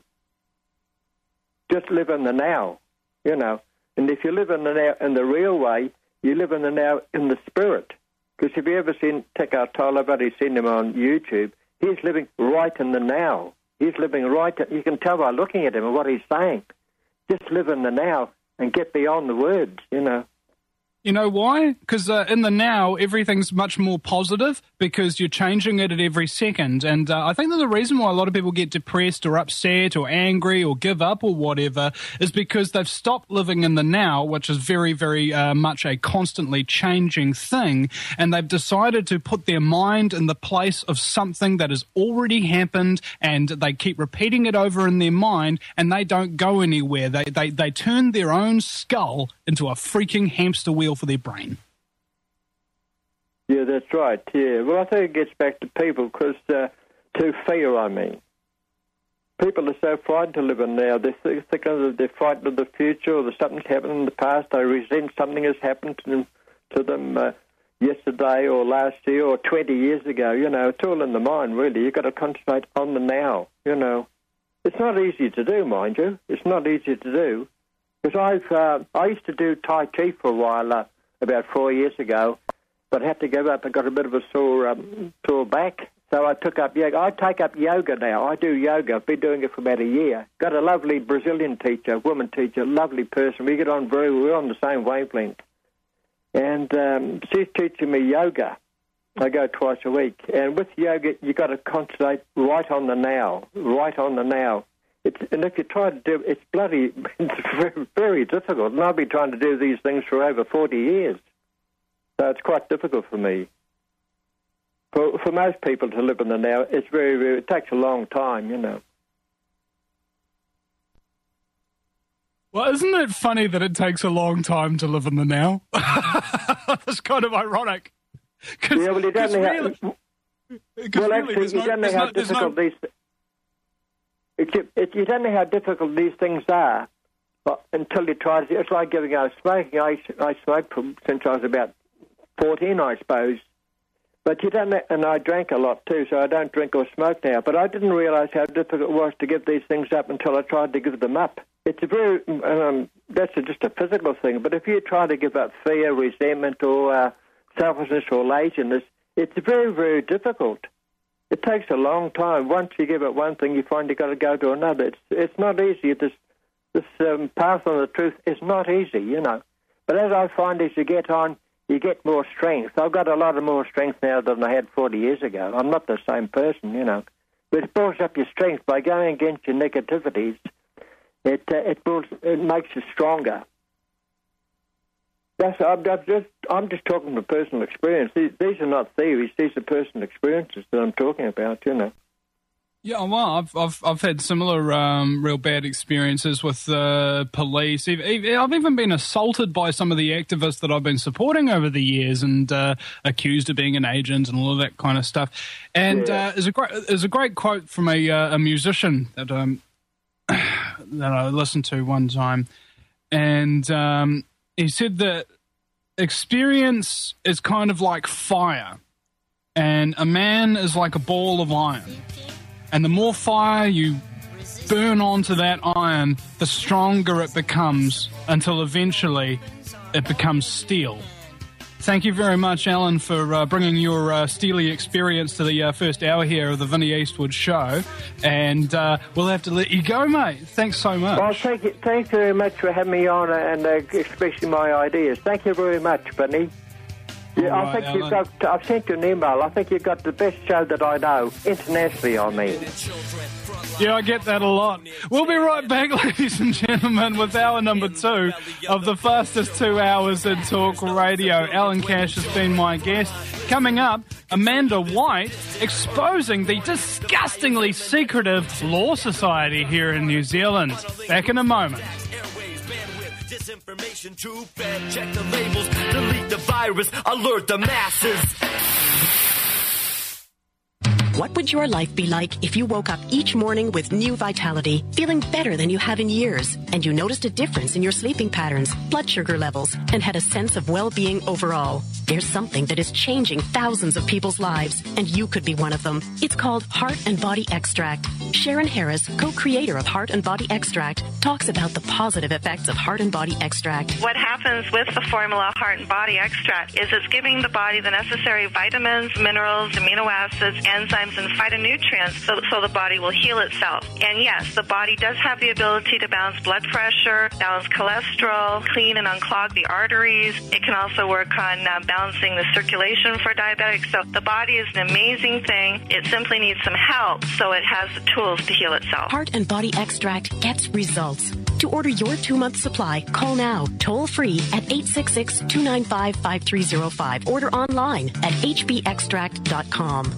[SPEAKER 3] Just live in the now, you know. And if you live in the now in the real way, you live in the now in the spirit. Because if you ever seen Eckhart Tolle, I've already seen him on YouTube, he's living right in the now. He's living right, you can tell by looking at him and what he's saying. Just live in the now and get beyond the words, you know.
[SPEAKER 2] You know why? Because uh, in the now, everything's much more positive because you're changing it at every second. And uh, I think that the reason why a lot of people get depressed or upset or angry or give up or whatever is because they've stopped living in the now, which is very, very uh, much a constantly changing thing. And they've decided to put their mind in the place of something that has already happened, and they keep repeating it over in their mind, and they don't go anywhere. They, they, they turn their own skull into a freaking hamster wheel for their brain.
[SPEAKER 3] Yeah, that's right, yeah. Well, I think it gets back to people, because uh, to fear, I mean. People are so frightened to live in now. They're thinking they're frightened of the future, or there's something's happened in the past. They resent something has happened to them, to them uh, yesterday or last year or twenty years ago. You know, it's all in the mind, really. You've got to concentrate on the now, you know. It's not easy to do, mind you. It's not easy to do. Because I've, uh, I used to do Tai Chi for a while, uh, about four years ago, but I had to give up. I got a bit of a sore, um, sore back, so I took up yoga. I take up yoga now. I do yoga. I've been doing it for about a year. Got a lovely Brazilian teacher, woman teacher, lovely person. We get on very well. We're on the same wavelength. And um, she's teaching me yoga. I go twice a week. And with yoga, you got to concentrate right on the now, right on the now. It's, and if you try to do it's bloody, it's very, very difficult. And I've been trying to do these things for over forty years. So it's quite difficult for me. For, for most people to live in the now, it's very, very, it takes a long time, you know.
[SPEAKER 2] Well, isn't it funny that it takes a long time to live in the now? That's kind of ironic.
[SPEAKER 3] Yeah, well, you don't know
[SPEAKER 2] really,
[SPEAKER 3] how... Well,
[SPEAKER 2] really,
[SPEAKER 3] actually, you
[SPEAKER 2] no,
[SPEAKER 3] don't know how
[SPEAKER 2] no,
[SPEAKER 3] difficult
[SPEAKER 2] no,
[SPEAKER 3] these... It, it, you don't know how difficult these things are but until you try to... It's like giving up smoking. I, I smoked from, since I was about fourteen, I suppose. But you don't know... And I drank a lot too, so I don't drink or smoke now. But I didn't realise how difficult it was to give these things up until I tried to give them up. It's a very... Um, that's a, just a physical thing. But if you try to give up fear, resentment, or uh, selfishness or laziness, it's very, very difficult. It takes a long time. Once you give up one thing, you find you've got to go to another. It's it's not easy. This this um, path on the truth is not easy, you know. But as I find, as you get on, you get more strength. I've got a lot of more strength now than I had forty years ago. I'm not the same person, you know. But it builds up your strength by going against your negativities. It uh, it builds, it makes you stronger. That's, I'm, just, I'm just talking from personal experience. These, these are not theories. These are personal experiences that I'm talking about, you know.
[SPEAKER 2] Yeah, well, I've I've, I've had similar um, real bad experiences with the uh, police. I've even been assaulted by some of the activists that I've been supporting over the years, and uh, accused of being an agent and all of that kind of stuff. And yeah. uh, there's a great there's a great quote from a uh, a musician that um that I listened to one time, and um, he said that experience is kind of like fire, and a man is like a ball of iron. And the more fire you burn onto that iron, the stronger it becomes until eventually it becomes steel. Thank you very much, Alan, for uh, bringing your uh, steely experience to the uh, first hour here of the Vinnie Eastwood Show. And uh, we'll have to let you go, mate. Thanks so much.
[SPEAKER 3] Well, thank you, thank you very much for having me on and uh, expressing my ideas. Thank you very much, Vinnie. Yeah,
[SPEAKER 2] All
[SPEAKER 3] I
[SPEAKER 2] right,
[SPEAKER 3] think
[SPEAKER 2] Alan.
[SPEAKER 3] you've got. I've sent you an email. I think you've got the best show that I know internationally. I mean,
[SPEAKER 2] Yeah, I get that a lot. We'll be right back, ladies and gentlemen, with hour number two of the fastest two hours in talk radio. Alan Cash has been my guest. Coming up, Amanda White exposing the disgustingly secretive Law Society here in New Zealand. Back in a moment.
[SPEAKER 17] Disinformation, true fact, check the labels, delete the virus, alert the masses.
[SPEAKER 5] What would your life be like if you woke up each morning with new vitality, feeling better than you have in years, and you noticed a difference in your sleeping patterns, blood sugar levels, and had a sense of well-being overall? There's something that is changing thousands of people's lives, and you could be one of them. It's called Heart and Body Extract. Sharon Harris, co-creator of Heart and Body Extract, talks about the positive effects of Heart and Body Extract.
[SPEAKER 6] What happens with the formula Heart and Body Extract is it's giving the body the necessary vitamins, minerals, amino acids, enzymes, and phytonutrients so, so the body will heal itself. And yes, the body does have the ability to balance blood pressure, balance cholesterol, clean and unclog the arteries. It can also work on uh, balancing the circulation for diabetics. So the body is an amazing thing. It simply needs some help so it has the tools to heal itself.
[SPEAKER 5] Heart and Body Extract gets results. To order your two-month supply, call now, toll-free at eight six six, two nine five, five three zero five. Order online at h b extract dot com.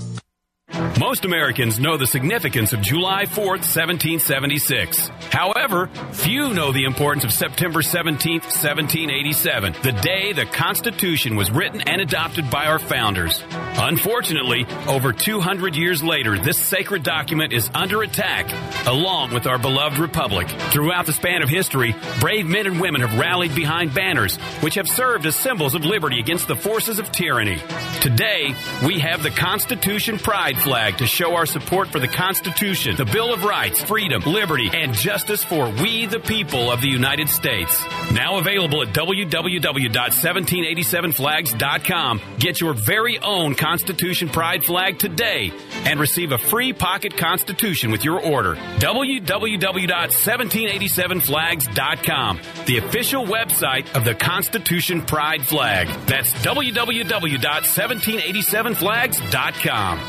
[SPEAKER 11] Most Americans know the significance of July fourth, seventeen seventy-six. However, few know the importance of September seventeenth, seventeen eighty-seven, the day the Constitution was written and adopted by our founders. Unfortunately, over two hundred years later, this sacred document is under attack, along with our beloved republic. Throughout the span of history, brave men and women have rallied behind banners, which have served as symbols of liberty against the forces of tyranny. Today, we have the Constitution Pride flag to show our support for the Constitution, the Bill of Rights, freedom, liberty, and justice for we the people of the United States. Now available at w w w dot seventeen eighty-seven flags dot com. Get your very own Constitution Pride flag today and receive a free pocket Constitution with your order. w w w dot seventeen eighty-seven flags dot com, the official website of the Constitution Pride flag. That's w w w dot seventeen eighty-seven flags dot com.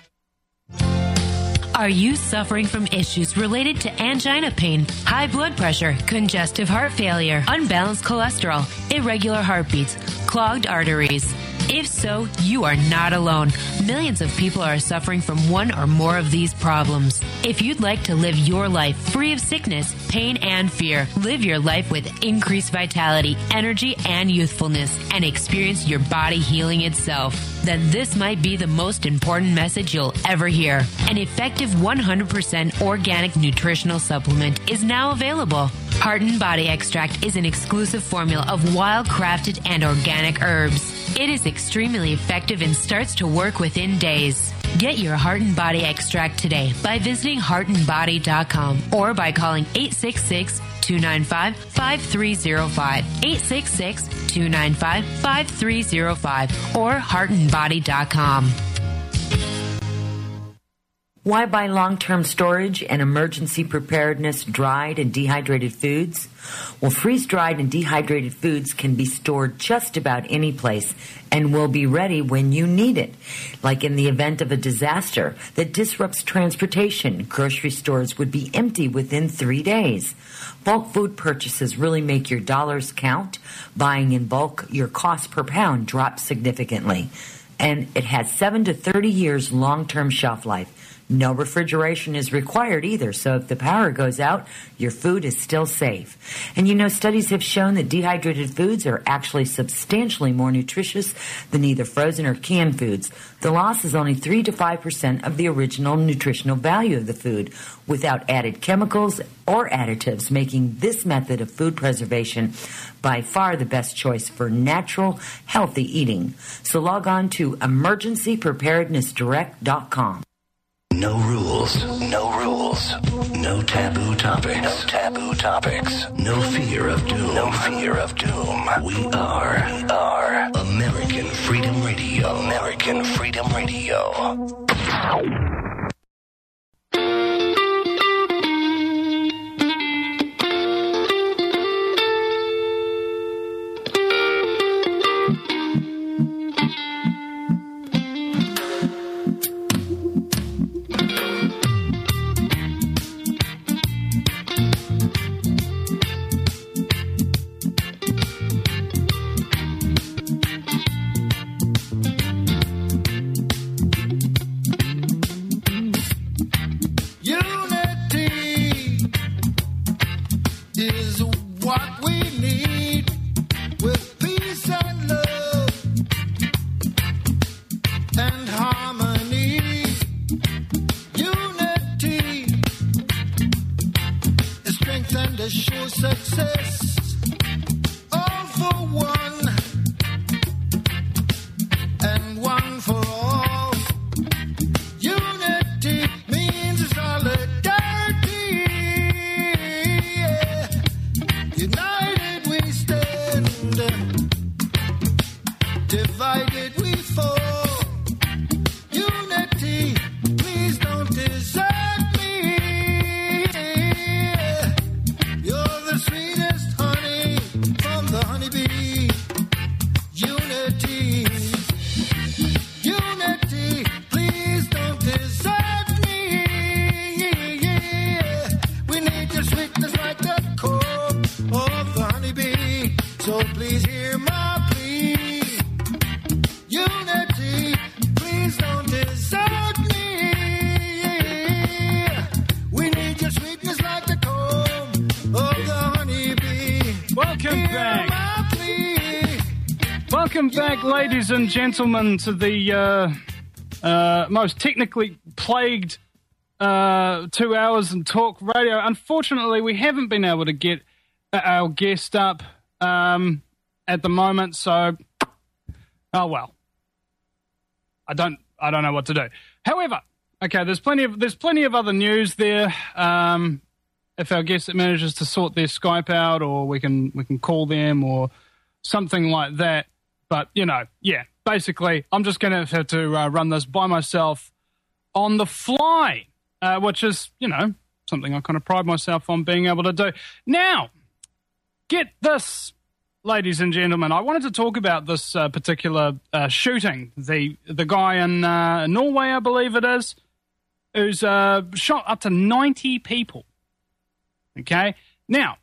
[SPEAKER 18] Are you suffering from issues related to angina pain, high blood pressure, congestive heart failure, unbalanced cholesterol, irregular heartbeats, clogged arteries? If so, you are not alone. Millions of people are suffering from one or more of these problems. If you'd like to live your life free of sickness, pain, and fear, live your life with increased vitality, energy, and youthfulness, and experience your body healing itself, then this might be the most important message you'll ever hear. An effective one hundred percent organic nutritional supplement is now available. Heart and Body Extract is an exclusive formula of wild-crafted and organic herbs. It is extremely effective and starts to work within days. Get your Heart and Body Extract today by visiting heart and body dot com or by calling eight six six, two nine five, five three zero five, eight six six, two nine five, five three zero five, or heart and body dot com.
[SPEAKER 13] Why buy long-term storage and emergency preparedness dried and dehydrated foods? Well, freeze-dried and dehydrated foods can be stored just about any place and will be ready when you need it. Like in the event of a disaster that disrupts transportation, grocery stores would be empty within three days. Bulk food purchases really make your dollars count. Buying in bulk, your cost per pound drops significantly. And it has seven to thirty years long-term shelf life. No refrigeration is required either, so if the power goes out, your food is still safe. And you know, studies have shown that dehydrated foods are actually substantially more nutritious than either frozen or canned foods. The loss is only three to five percent of the original nutritional value of the food, without added chemicals or additives, making this method of food preservation by far the best choice for natural, healthy eating. So log on to emergency preparedness direct dot com.
[SPEAKER 7] No rules. No rules. No taboo topics. No taboo topics. No fear of doom. No fear of doom. We are. We are American Freedom Radio. American Freedom Radio.
[SPEAKER 2] Ladies and gentlemen, to the uh, uh, most technically plagued uh, two hours in talk radio. Unfortunately, we haven't been able to get our guest up um, at the moment, so oh well. I don't, I don't know what to do. However, okay, there's plenty of there's plenty of other news there. Um, if our guest manages to sort their Skype out, or we can we can call them or something like that. But, you know, yeah, basically, I'm just going to have to uh, run this by myself on the fly, uh, which is, you know, something I kind of pride myself on being able to do. Now, get this, ladies and gentlemen. I wanted to talk about this uh, particular uh, shooting. The the guy in uh, Norway, I believe it is, who's uh, shot up to ninety people. Okay? Now,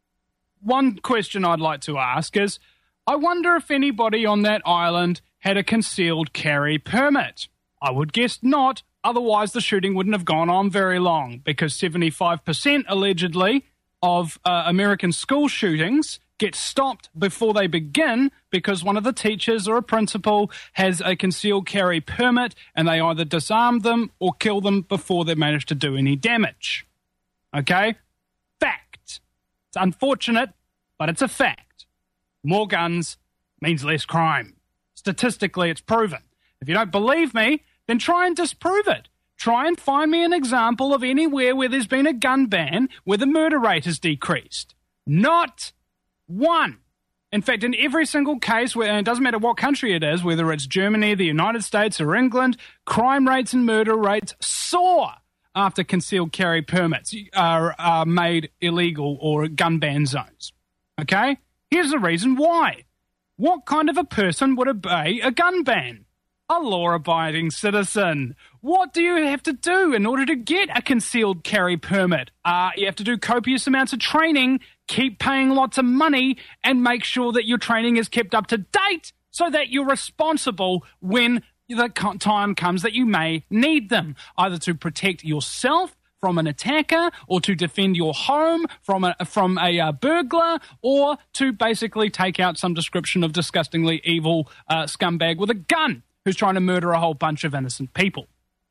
[SPEAKER 2] one question I'd like to ask is, I wonder if anybody on that island had a concealed carry permit. I would guess not, otherwise the shooting wouldn't have gone on very long, because seventy-five percent allegedly of uh, American school shootings get stopped before they begin because one of the teachers or a principal has a concealed carry permit and they either disarm them or kill them before they manage to do any damage. Okay? Fact. It's unfortunate, but it's a fact. More guns means less crime. Statistically, it's proven. If you don't believe me, then try and disprove it. Try and find me an example of anywhere where there's been a gun ban where the murder rate has decreased. Not one. In fact, in every single case, where, and it doesn't matter what country it is, whether it's Germany, the United States, or England, crime rates and murder rates soar after concealed carry permits are, are made illegal or gun ban zones. Okay? Here's the reason why. What kind of a person would obey a gun ban? A law-abiding citizen. What do you have to do in order to get a concealed carry permit? Uh, you have to do copious amounts of training, keep paying lots of money, and make sure that your training is kept up to date so that you're responsible when the time comes that you may need them, either to protect yourself from an attacker, or to defend your home from a from a uh, burglar, or to basically take out some description of disgustingly evil uh, scumbag with a gun who's trying to murder a whole bunch of innocent people.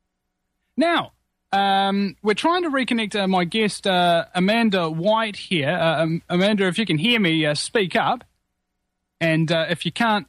[SPEAKER 2] Now, um, we're trying to reconnect uh, my guest, uh, Amanda White here. Uh, um, Amanda, if you can hear me, uh, speak up. And uh, if you can't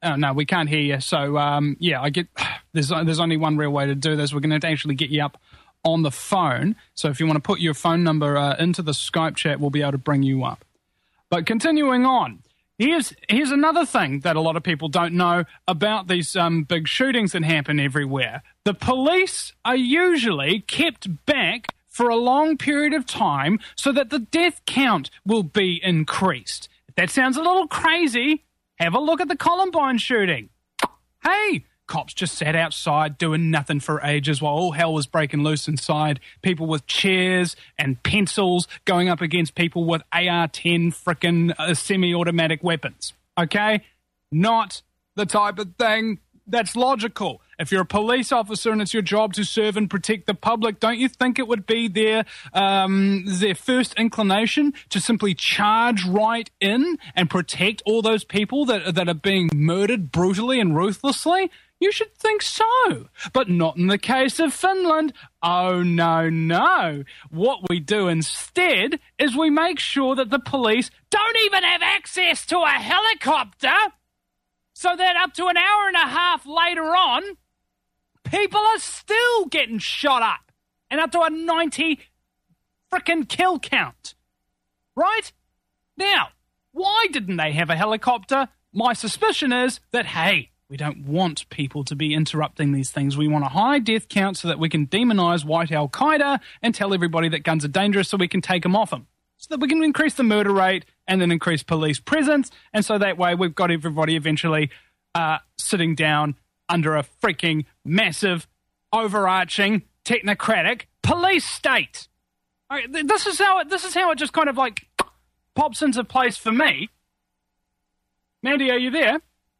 [SPEAKER 2] Oh, no, we can't hear you. So, um, yeah, I get there's there's only one real way to do this. We're going to actually get you up on the phone. So if you want to put your phone number uh, into the Skype chat, we'll be able to bring you up. But continuing on, here's here's another thing that a lot of people don't know about these um, big shootings that happen everywhere. The police are usually kept back for a long period of time so that the death count will be increased. If that sounds a little crazy, have a look at the Columbine shooting. Hey, cops just sat outside doing nothing for ages while all hell was breaking loose inside. People with chairs and pencils going up against people with A R ten frickin' uh, semi-automatic weapons. Okay? Not the type of thing that's logical. If you're a police officer and it's your job to serve and protect the public, don't you think it would be their um, their first inclination to simply charge right in and protect all those people that that are being murdered brutally and ruthlessly? You should think so, but not in the case of Finland. Oh, no, no. What we do instead is we make sure that the police don't even have access to a helicopter, so that up to an hour and a half later on, people are still getting shot up, and up to a ninety frickin' kill count. Right? Now, why didn't they have a helicopter? My suspicion is that, hey, we don't want people to be interrupting these things. We want a high death count so that we can demonize white Al-Qaeda and tell everybody that guns are dangerous so we can take them off them. So that we can increase the murder rate and then increase police presence. And so that way we've got everybody eventually uh, sitting down under a freaking massive, overarching, technocratic police state. Right, this is how it, this is how it just kind of like pops into place for me. Mandy, are you there?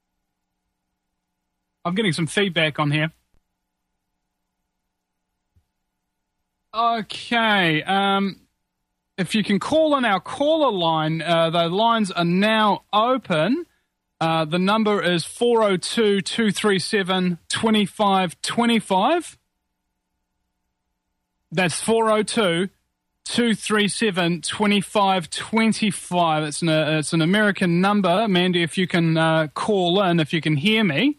[SPEAKER 2] I'm getting some feedback on here. Okay, um, if you can call in our caller line, uh, the lines are now open. Uh, the number is four oh two, two three seven, two five two five. That's four oh two, two three seven, two five two five. It's an, uh, it's an American number. Mandy, if you can uh, call in, if you can hear me.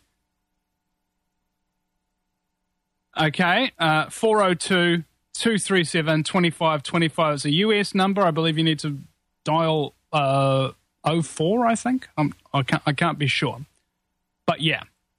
[SPEAKER 2] Okay, uh, four oh two, two three seven, two five two five is a U S number. I believe you need to dial uh, oh four, I think. Um, I can't, I can't be sure. But yeah.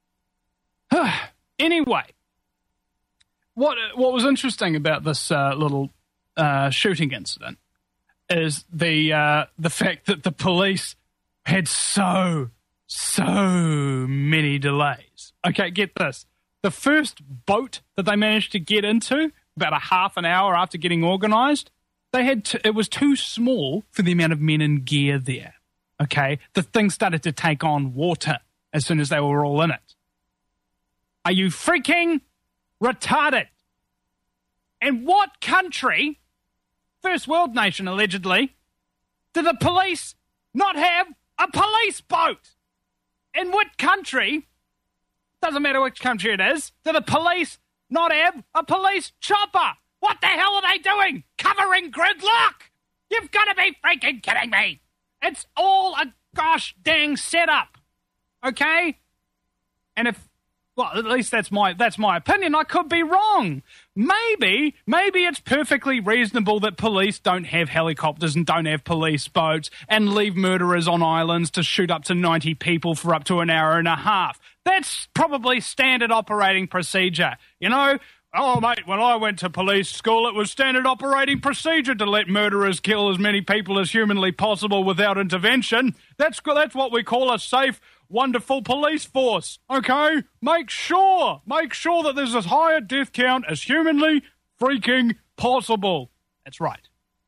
[SPEAKER 2] Anyway, what what was interesting about this uh, little uh, shooting incident is the uh, the fact that the police had so, so many delays. Okay, get this. The first boat that they managed to get into, about a half an hour after getting organised, they had to, it was too small for the amount of men and gear there. Okay, the thing started to take on water as soon as they were all in it. Are you freaking retarded? In what country, first world nation allegedly, do the police not have a police boat? In what country, doesn't matter which country it is, do the police not have a police chopper? What the hell are they doing? Covering gridlock? You've got to be freaking kidding me. It's all a gosh dang setup. Okay? And if, well, at least that's my that's my opinion. I could be wrong. Maybe, maybe it's perfectly reasonable that police don't have helicopters and don't have police boats and leave murderers on islands to shoot up to ninety people for up to an hour and a half. That's probably standard operating procedure. You know, oh, mate, when I went to police school, it was standard operating procedure to let murderers kill as many people as humanly possible without intervention. That's that's what we call a safe, wonderful police force, okay? Make sure, make sure that there's as high a death count as humanly freaking possible. That's right.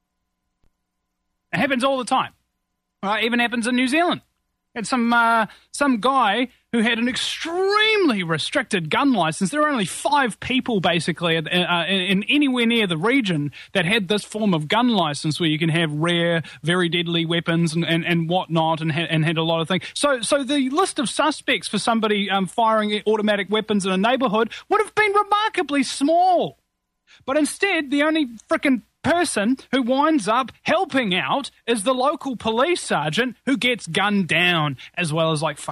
[SPEAKER 2] It happens all the time. Right? It even happens in New Zealand. And some uh, some guy who had an extremely restricted gun license. There were only five people, basically, uh, in, in anywhere near the region that had this form of gun license where you can have rare, very deadly weapons and, and, and whatnot, and, ha- and had a lot of things. So so the list of suspects for somebody um, firing automatic weapons in a neighbourhood would have been remarkably small. But instead, the only frickin' person who winds up helping out is the local police sergeant who gets gunned down, as well as like fucking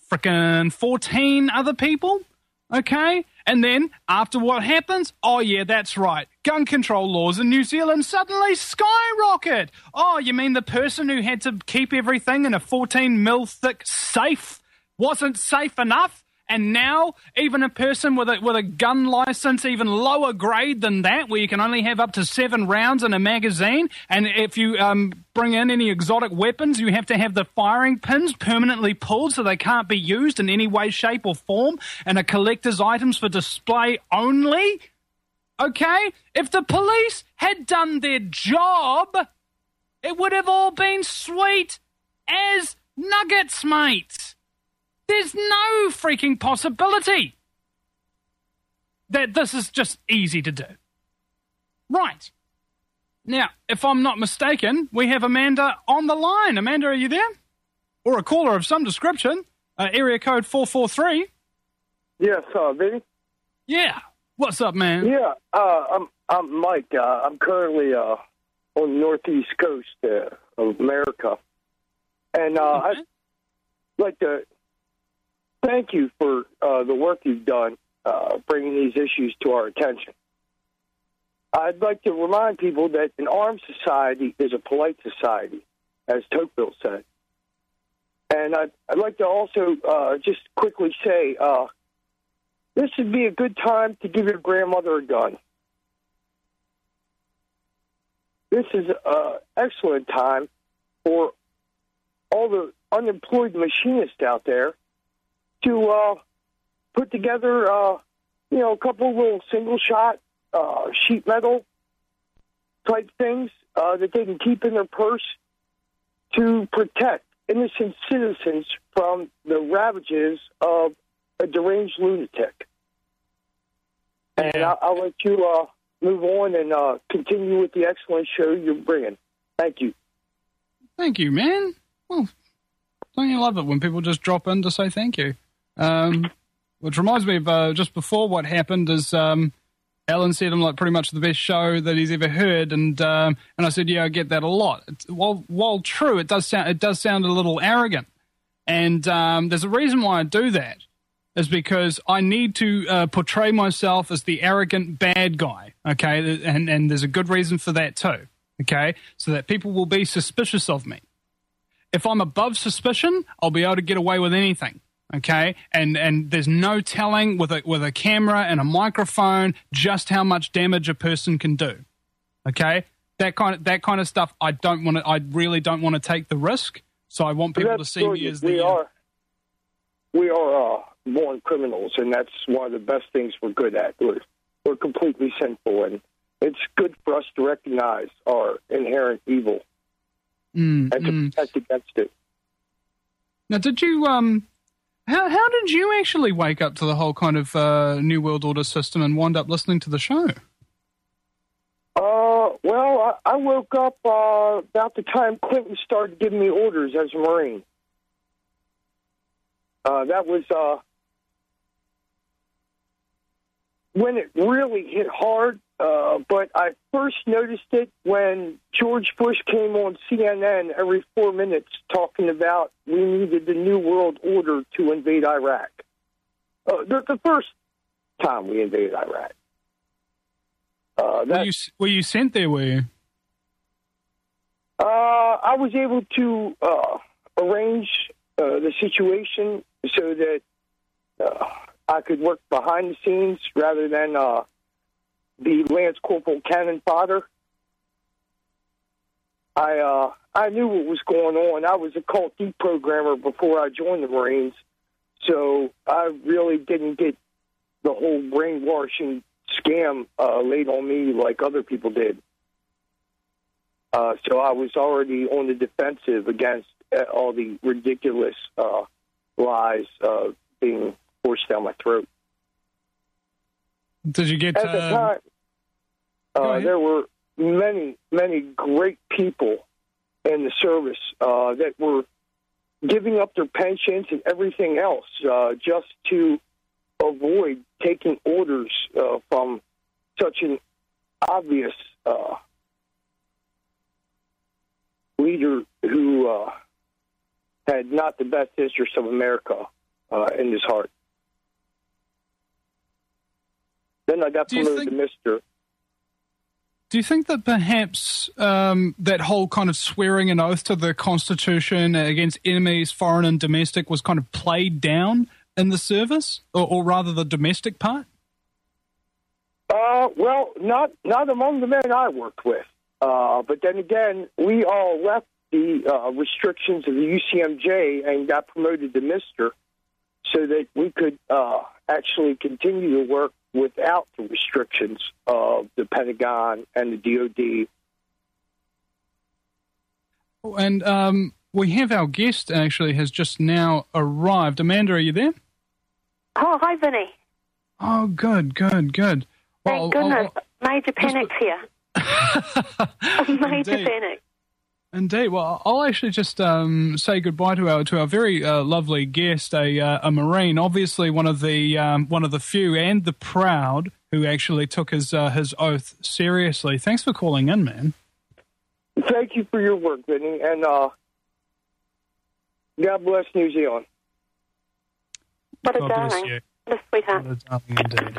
[SPEAKER 2] frickin' fourteen other people, okay? And then, after what happens, oh yeah, that's right, gun control laws in New Zealand suddenly skyrocket. Oh, you mean the person who had to keep everything in a fourteen mil thick safe wasn't safe enough? And now, even a person with a, with a gun license even lower grade than that, where you can only have up to seven rounds in a magazine, and if you um, bring in any exotic weapons, you have to have the firing pins permanently pulled so they can't be used in any way, shape, or form, and are collector's items for display only? Okay? If the police had done their job, it would have all been sweet as nuggets, mate. There's no freaking possibility that this is just easy to do. Right. Now, if I'm not mistaken, we have Amanda on the line. Amanda, are you there? Or a caller of some description. Uh, area code four four three.
[SPEAKER 19] Yes, uh, Vinny?
[SPEAKER 2] Yeah. What's up, man?
[SPEAKER 19] Yeah, uh, I'm I'm Mike. Uh, I'm currently uh, on the northeast coast uh, of America. And uh, okay. I'd like to thank you for uh, the work you've done uh, bringing these issues to our attention. I'd like to remind people that an armed society is a polite society, as Tocqueville said. And I'd, I'd like to also uh, just quickly say, uh, this would be a good time to give your grandmother a gun. This is an excellent time for all the unemployed machinists out there to uh, put together, uh, you know, a couple of little single-shot uh, sheet metal type things uh, that they can keep in their purse to protect innocent citizens from the ravages of a deranged lunatic. And
[SPEAKER 2] Yeah.
[SPEAKER 19] I'll, I'll let you uh, move on and uh, continue with the excellent show you're bringing. Thank you.
[SPEAKER 2] Thank you, man. Well, don't you love it when people just drop in to say thank you? Um, which reminds me of uh, just before what happened is um, Alan said I'm like pretty much the best show that he's ever heard, and um, and I said yeah, I get that a lot. It's, while while true, it does sound it does sound a little arrogant, and um, there's a reason why I do that. Is because I need to uh, portray myself as the arrogant bad guy, okay, and and there's a good reason for that too, okay, so that people will be suspicious of me. If I'm above suspicion, I'll be able to get away with anything. Okay, and and there's no telling with a with a camera and a microphone just how much damage a person can do. Okay, that kind of that kind of stuff. I don't want to. I really don't want to take the risk. So I want people to see me as the.
[SPEAKER 19] We are, we are uh, born criminals, and that's one of the best things we're good at. We're we're completely sinful, and it's good for us to recognize our inherent evil
[SPEAKER 2] mm,
[SPEAKER 19] and to
[SPEAKER 2] mm.
[SPEAKER 19] protect against it.
[SPEAKER 2] Now, did you um? How how did you actually wake up to the whole kind of uh, New World Order system and wind up listening to the show?
[SPEAKER 19] Uh, well, I, I woke up uh, about the time Clinton started giving me orders as a Marine. Uh, that was uh, when it really hit hard, uh, but I first noticed it when George Bush came on C N N every four minutes talking about we needed the New World Order to invade Iraq. Uh, the, the first time we invaded Iraq. Uh,
[SPEAKER 2] were, you, were you sent there, were you?
[SPEAKER 19] Uh, I was able to uh, arrange uh, the situation so that uh, I could work behind the scenes rather than uh, be Lance Corporal cannon fodder. I uh, I knew what was going on. I was a Cult deprogrammer before I joined the Marines, so I really didn't get the whole brainwashing scam uh, laid on me like other people did. Uh, so I was already on the defensive against uh, all the ridiculous uh, lies uh, being forced down my throat.
[SPEAKER 2] Did you get...
[SPEAKER 19] At the
[SPEAKER 2] uh,
[SPEAKER 19] time, uh, there were many, many great people in the service uh, that were giving up their pensions and everything else uh, just to avoid taking orders uh, from such an obvious uh, leader who uh, had not the best interest of America uh, in his heart. Then I got promoted think, to Mister
[SPEAKER 2] Do you think that perhaps um, that whole kind of swearing an oath to the Constitution against enemies, foreign and domestic, was kind of played down in the service, or, or rather the domestic part?
[SPEAKER 19] Uh, well, not not among the men I worked with. Uh, but then again, we all left the uh, restrictions of the U C M J and got promoted to Mister so that we could uh, actually continue to work without the restrictions of the Pentagon and the D O D.
[SPEAKER 2] And um, we have our guest actually has just now arrived. Amanda, are you there?
[SPEAKER 20] Oh, hi, Vinny.
[SPEAKER 2] Oh, good, good, good.
[SPEAKER 20] Thank
[SPEAKER 2] well,
[SPEAKER 20] goodness.
[SPEAKER 2] I'll,
[SPEAKER 20] I'll, Major panic here. Major
[SPEAKER 2] Indeed.
[SPEAKER 20] panic.
[SPEAKER 2] Indeed. Well, I'll actually just um, say goodbye to our to our very uh, lovely guest, a uh, a Marine, obviously one of the um, one of the few and the proud who actually took his uh, his oath seriously. Thanks for calling in, man.
[SPEAKER 19] Thank you for your work, Vinny, and uh, God bless New Zealand.
[SPEAKER 20] What a
[SPEAKER 2] God bless
[SPEAKER 20] darling.
[SPEAKER 2] you.
[SPEAKER 20] What a sweetheart.
[SPEAKER 2] What a darling indeed.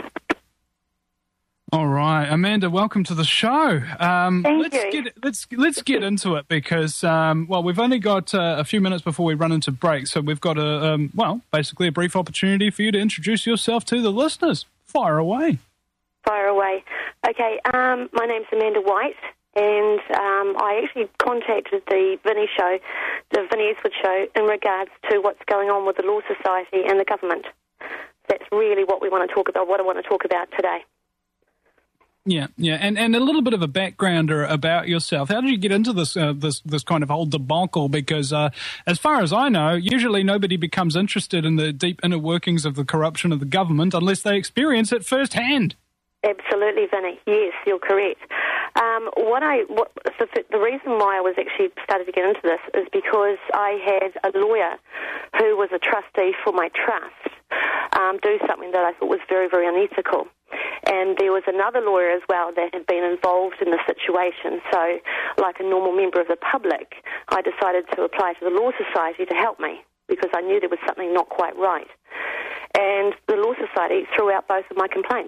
[SPEAKER 2] All right, Amanda, welcome to the show. Um,
[SPEAKER 20] Thank
[SPEAKER 2] let's
[SPEAKER 20] you.
[SPEAKER 2] Get, let's let's get into it because, um, well, we've only got uh, a few minutes before we run into break, so we've got a um, well, basically a brief opportunity for you to introduce yourself to the listeners. Fire away.
[SPEAKER 20] Fire away. Okay, um, my name's Amanda White, and um, I actually contacted the Vinny Show, the Vinny Eastwood Show, in regards to what's going on with the Law Society and the government. That's really what we want to talk about. What I want to talk about today.
[SPEAKER 2] Yeah, yeah, and, and a little bit of a backgrounder about yourself. How did you get into this uh, this this kind of whole debacle? Because uh, as far as I know, usually nobody becomes interested in the deep inner workings of the corruption of the government unless they experience it firsthand.
[SPEAKER 20] Absolutely, Vinny. Yes, you're correct. Um, what I what, the, the reason why I was actually started to get into this is because I had a lawyer who was a trustee for my trust um, do something that I thought was very, very unethical. And there was another lawyer as well that had been involved in the situation. So, like a normal member of the public, I decided to apply to the Law Society to help me because I knew there was something not quite right. And the Law Society threw out both of my complaints.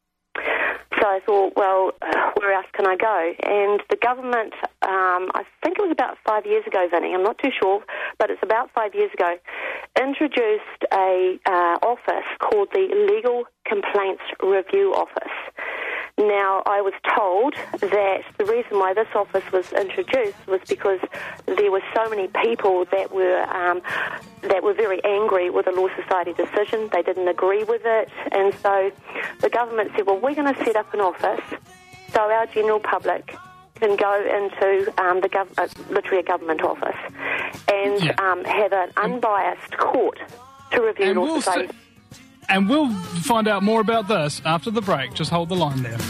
[SPEAKER 20] So I thought, well, uh, where else can I go? And the government, um, I think it was about five years ago, Vinny, I'm not too sure, but it's about five years ago, introduced a uh, office called the Legal Complaints Review Office. Now, I was told that the reason why this office was introduced was because there were so many people that were um, that were very angry with the Law Society decision. They didn't agree with it, and so the government said, well, we're going to set up an office so our general public can go into um, the gov- uh, literally a government office and
[SPEAKER 2] Yeah.
[SPEAKER 20] um, have an unbiased court to review
[SPEAKER 2] And
[SPEAKER 20] Law
[SPEAKER 2] we'll
[SPEAKER 20] Society.
[SPEAKER 2] s- And we'll find out more about this after the break. Just hold the line there.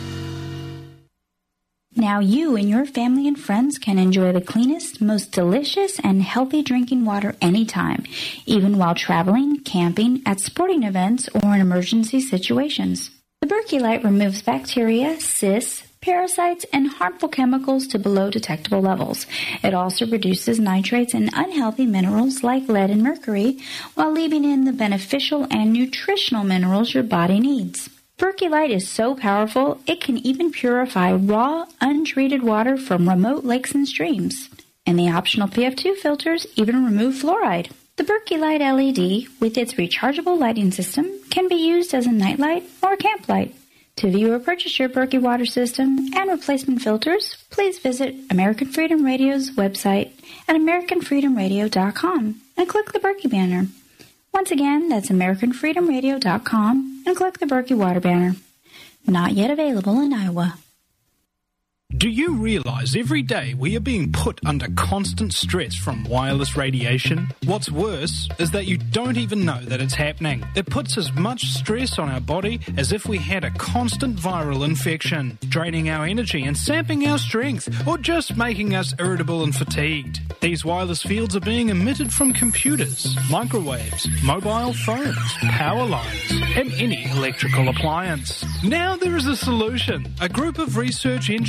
[SPEAKER 4] Now you and your family and friends can enjoy the cleanest, most delicious, and healthy drinking water anytime, even while traveling, camping, at sporting events, or in emergency situations. The Berkey Light removes bacteria, cysts, parasites, and harmful chemicals to below detectable levels. It also reduces nitrates and unhealthy minerals like lead and mercury, while leaving in the beneficial and nutritional minerals your body needs. Berkey Light is so powerful, it can even purify raw, untreated water from remote lakes and streams. And the optional P F two filters even remove fluoride. The Berkey Light L E D, with its rechargeable lighting system, can be used as a nightlight or camp light. To view or purchase your Berkey water system and replacement filters, please visit American Freedom Radio's website at american freedom radio dot com and click the Berkey banner. Once again, that's american freedom radio dot com and click the Berkey water banner. Not yet available in Iowa.
[SPEAKER 15] Do you realize every day we are being put under constant stress from wireless radiation? What's worse is that you don't even know that it's happening. It puts as much stress on our body as if we had a constant viral infection, draining our energy and sapping our strength, or just making us irritable and fatigued. These wireless fields are being emitted from computers, microwaves, mobile phones, power lines, and any electrical appliance. Now there is a solution. A group of research engineers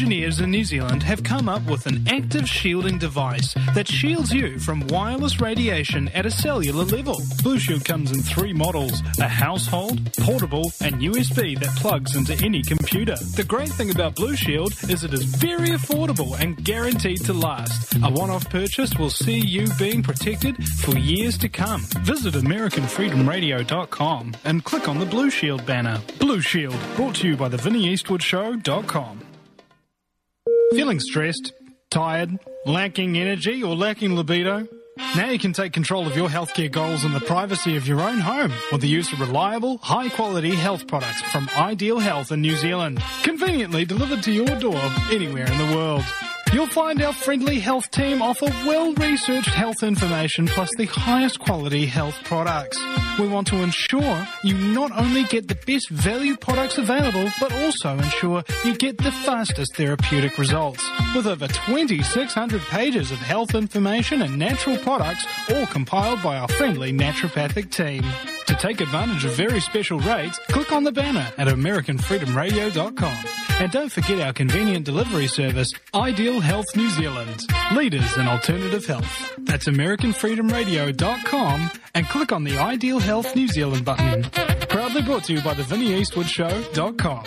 [SPEAKER 15] in New Zealand have come up with an active shielding device that shields you from wireless radiation at a cellular level. Blue Shield comes in three models, a household, portable and U S B that plugs into any computer. The great thing about Blue Shield is it is very affordable and guaranteed to last. A one-off purchase will see you being protected for years to come. Visit American Freedom Radio dot com and click on the Blue Shield banner. Blue Shield, brought to you by the Vinnie Eastwood Show dot com. Feeling stressed, tired, lacking energy or lacking libido? Now you can take control of your healthcare goals in the privacy of your own home with the use of reliable, high-quality health products from Ideal Health in New Zealand. Conveniently delivered to your door anywhere in the world. You'll find our friendly health team offer well-researched health information plus the highest quality health products. We want to ensure you not only get the best value products available, but also ensure you get the fastest therapeutic results. With over twenty-six hundred pages of health information and natural products, all compiled by our friendly naturopathic team. To take advantage of very special rates, click on the banner at American Freedom Radio dot com. And don't forget our convenient delivery service, Ideal Health New Zealand, leaders in alternative health. That's American Freedom Radio dot com and click on the Ideal Health New Zealand button. Proudly brought to you by the Vinnie Eastwood Show dot com.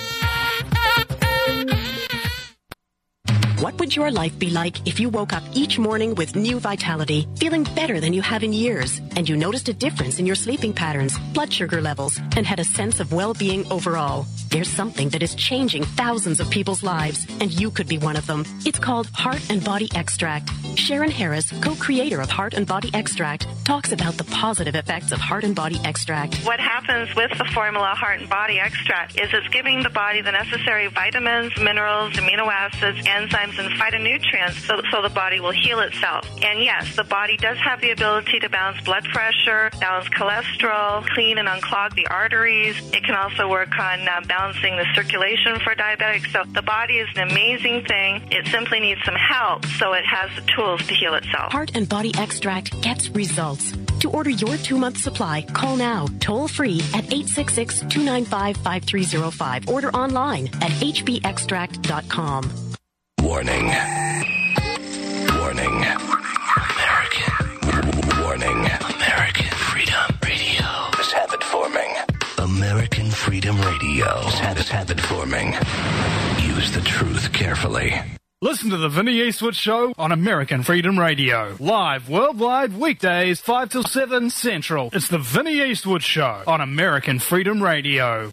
[SPEAKER 5] What would your life be like if you woke up each morning with new vitality, feeling better than you have in years, and you noticed a difference in your sleeping patterns, blood sugar levels, and had a sense of well-being overall? There's something that is changing thousands of people's lives, and you could be one of them. It's called Heart and Body Extract. Sharon Harris, co-creator of Heart and Body Extract, talks about the positive effects of Heart and Body Extract.
[SPEAKER 6] What happens with the formula Heart and Body Extract is it's giving the body the necessary vitamins, minerals, amino acids, enzymes, and phytonutrients so, so the body will heal itself. And yes, the body does have the ability to balance blood pressure, balance cholesterol, clean and unclog the arteries. It can also work on uh, balancing the circulation for diabetics. So the body is an amazing thing. It simply needs some help so it has the tools to heal itself.
[SPEAKER 5] Heart and Body Extract gets results. To order your two-month supply, call now, toll-free at eight six six, two nine five, five three zero five. Order online at h b extract dot com.
[SPEAKER 7] Warning. Warning. American. Warning. American Freedom Radio is habit forming. American Freedom Radio is habit, habit forming. Use the truth carefully.
[SPEAKER 2] Listen to the Vinnie Eastwood Show on American Freedom Radio. Live worldwide weekdays five till seven Central. It's the Vinnie Eastwood Show on American Freedom Radio.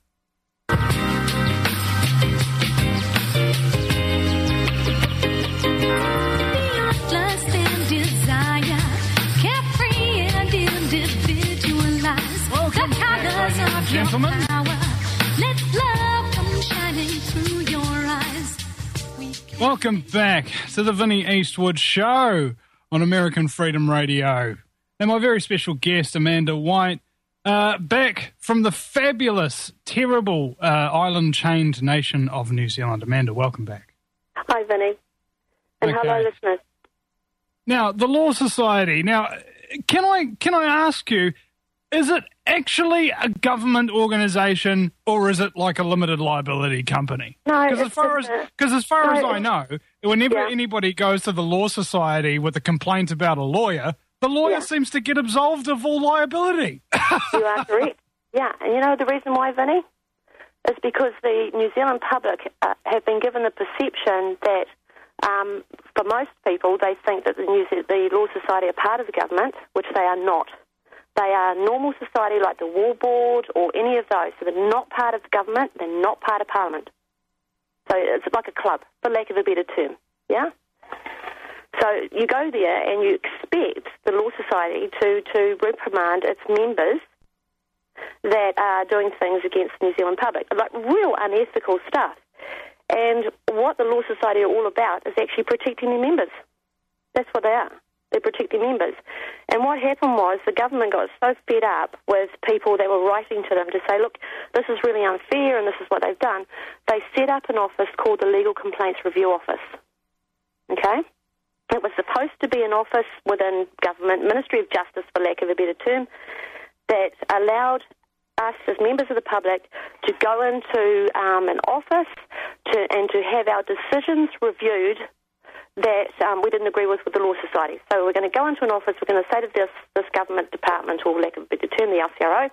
[SPEAKER 2] Gentlemen, let love come shining through your eyes. Welcome back to the Vinnie Eastwood Show on American Freedom Radio. And my very special guest, Amanda White, uh, back from the fabulous, terrible uh, island-chained nation of New Zealand. Amanda, welcome back.
[SPEAKER 20] Hi, Vinnie. And
[SPEAKER 2] Okay.
[SPEAKER 20] hello, listeners.
[SPEAKER 2] Now, the Law Society. Now, can I can I ask you, is it actually a government organisation or is it like a limited liability company?
[SPEAKER 20] No,
[SPEAKER 2] because as
[SPEAKER 20] it's
[SPEAKER 2] far as
[SPEAKER 20] just a-
[SPEAKER 2] because as far
[SPEAKER 20] no,
[SPEAKER 2] as I
[SPEAKER 20] it's-
[SPEAKER 2] know, whenever
[SPEAKER 20] Yeah.
[SPEAKER 2] anybody goes to the Law Society with a complaint about a lawyer, the lawyer
[SPEAKER 20] Yeah.
[SPEAKER 2] seems to get absolved of all liability.
[SPEAKER 20] You are correct. Yeah, and you know the reason why, Vinnie? Is because the New Zealand public uh, have been given the perception that, um, for most people, they think that the, New Ze- the Law Society are part of the government, which they are not. They are a normal society like the War Board or any of those. So they're not part of the government, they're not part of Parliament. So it's like a club, for lack of a better term, yeah? So you go there and you expect the Law Society to, to reprimand its members that are doing things against the New Zealand public, like real unethical stuff. And what the Law Society are all about is actually protecting their members. That's what they are. They're protecting members. And what happened was the government got so fed up with people that were writing to them to say, look, this is really unfair and this is what they've done. They set up an office called the Legal Complaints Review Office. Okay? It was supposed to be an office within government, Ministry of Justice for lack of a better term, that allowed us as members of the public to go into um, an office to, and to have our decisions reviewed that um, we didn't agree with with the Law Society. So we're going to go into an office, we're going to say to this, this government department, or lack of a better term, the L C R O,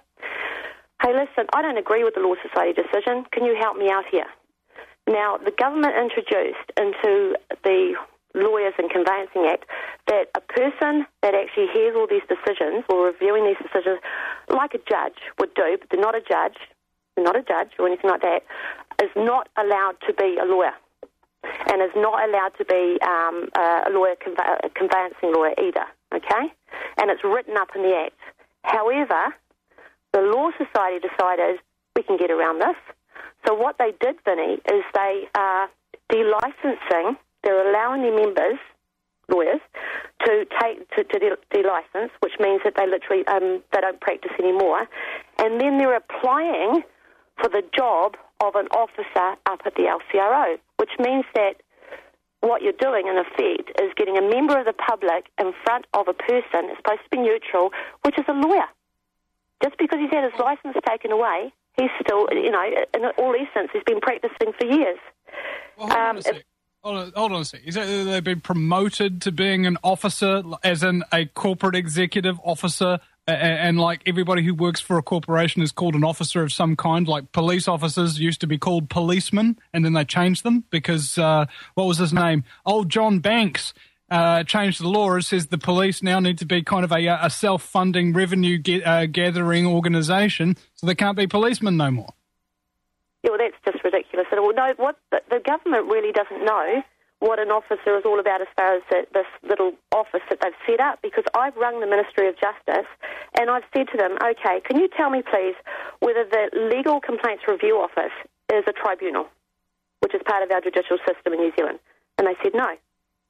[SPEAKER 20] hey, listen, I don't agree with the Law Society decision. Can you help me out here? Now, the government introduced into the Lawyers and Conveyancing Act that a person that actually hears all these decisions or reviewing these decisions, like a judge would do, but they're not a judge, they're not a judge or anything like that, is not allowed to be a lawyer and is not allowed to be um, a lawyer, conve- a conveyancing lawyer either, okay? And it's written up in the Act. However, the Law Society decided we can get around this. So what they did, Vinny, is they are delicensing, they're allowing their members, lawyers, to take to, to de- delicense, which means that they literally um, they don't practice anymore, and then they're applying for the job of an officer up at the L C R O, which means that what you're doing, in effect, is getting a member of the public in front of a person, it's supposed to be neutral, which is a lawyer. Just because he's had his license taken away, he's still, you know, in all essence, he's been practicing for years.
[SPEAKER 2] Well, hold, on um, hold, on, hold on a sec. Is that they've been promoted to being an officer, as in a corporate executive officer, and, and like everybody who works for a corporation is called an officer of some kind? Like police officers used to be called policemen, and then they changed them because, uh, what was his name? Old John Banks. Uh, changed the law. It says the police now need to be kind of a, a self-funding, revenue-gathering uh, organisation, so they can't be policemen no more.
[SPEAKER 20] Yeah, well, that's just ridiculous. And well, no, what the, the government really doesn't know what an officer is all about as far as the, this little office that they've set up, because I've rung the Ministry of Justice and I've said to them, okay, can you tell me, please, whether the Legal Complaints Review Office is a tribunal, which is part of our judicial system in New Zealand? And they said no.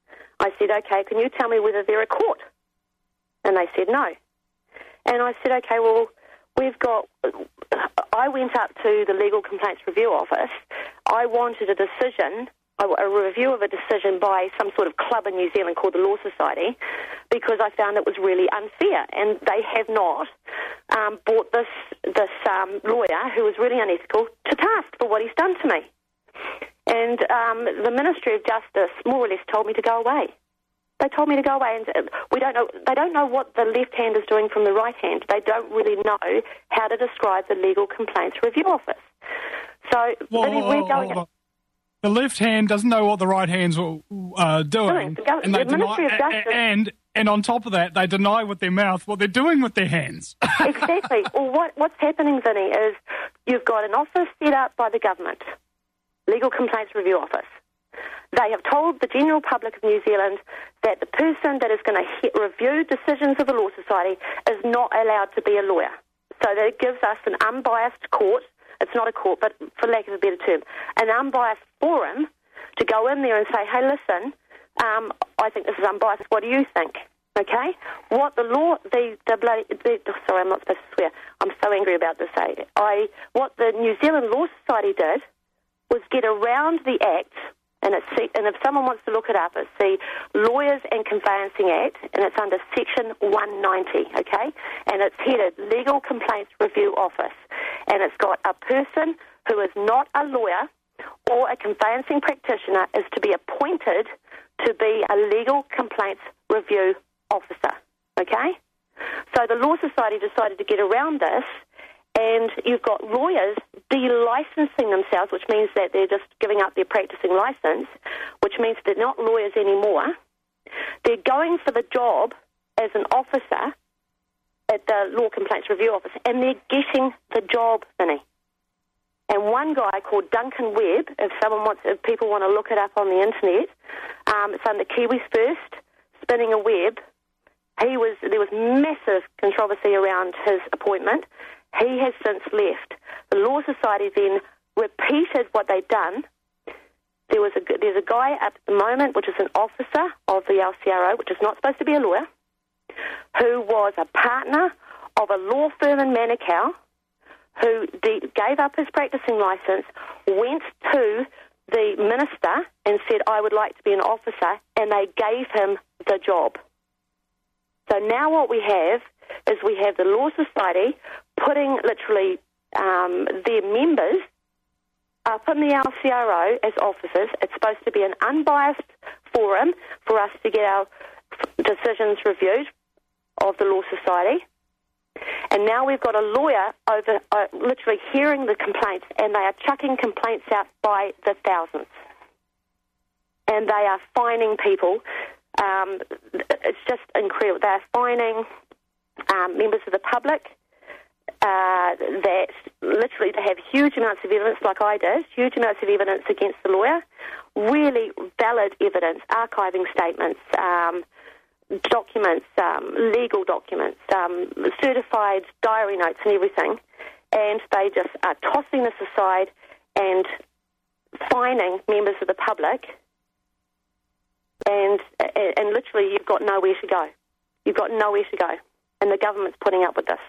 [SPEAKER 20] I said, okay, can you tell me whether they're a court? And they said no. And I said, okay, well, we've got... I went up to the Legal Complaints Review Office. I wanted a decision, a, a review of a decision by some sort of club in New Zealand called the Law Society, because I found it was really unfair. And they have not um, brought this, this um, lawyer, who was really unethical, to task for what he's done to me. And um, the Ministry of Justice more or less told me to go away. They told me to go away, and we don't know. They don't know what the left hand is doing from the right hand. They don't really know how to describe the Legal Complaints Review Office. So
[SPEAKER 2] well,
[SPEAKER 20] Vinny, we're going.
[SPEAKER 2] Oh, oh, the left hand doesn't know what the right hand's uh, doing,
[SPEAKER 20] the
[SPEAKER 2] and they
[SPEAKER 20] the Ministry
[SPEAKER 2] deny,
[SPEAKER 20] of Justice,
[SPEAKER 2] and and on top of that, they deny with their mouth what they're doing with their hands.
[SPEAKER 20] Exactly. Well, what what's happening, Vinny, is you've got an office set up by the government. Legal Complaints Review Office. They have told the general public of New Zealand that the person that is going to he- review decisions of the Law Society is not allowed to be a lawyer. So that gives us an unbiased court. It's not a court, but for lack of a better term, an unbiased forum to go in there and say, hey, listen, um, I think this is unbiased. What do you think? Okay? What the law, the, the bloody, the, sorry, I'm not supposed to swear. I'm so angry about this. Eh? I, what the New Zealand Law Society did was get around the Act, and it's, and if someone wants to look it up, it's the Lawyers and Conveyancing Act, and it's under Section one ninety, okay? And it's headed Legal Complaints Review Office. And it's got a person who is not a lawyer or a conveyancing practitioner is to be appointed to be a Legal Complaints Review Officer, okay? So the Law Society decided to get around this, and you've got lawyers delicensing themselves, which means that they're just giving up their practicing license, which means they're not lawyers anymore. They're going for the job as an officer at the Law Complaints Review Office, and they're getting the job, Vinny. And one guy called Duncan Webb, if someone wants, if people want to look it up on the internet, um, it's under Kiwis First, Spinning a Web. He was there was massive controversy around his appointment. He has since left. The Law Society then repeated what they'd done. There was a, there's a guy at the moment, which is an officer of the L C R O, which is not supposed to be a lawyer, who was a partner of a law firm in Manukau, who de- gave up his practicing license, went to the minister and said, I would like to be an officer, and they gave him the job. So now what we have is we have the Law Society putting literally um, their members up in the L C R O as officers. It's supposed to be an unbiased forum for us to get our decisions reviewed of the Law Society. And now we've got a lawyer over uh, literally hearing the complaints, and they are chucking complaints out by the thousands. And they are fining people. Um, it's just incredible. They are fining um, members of the public uh, that literally they have huge amounts of evidence, like I did, huge amounts of evidence against the lawyer, really valid evidence, archiving statements, um, documents, um, legal documents, um, certified diary notes and everything, and they just are tossing this aside and fining members of the public, and and literally you've got nowhere to go. You've got nowhere to go, and the government's putting up with this.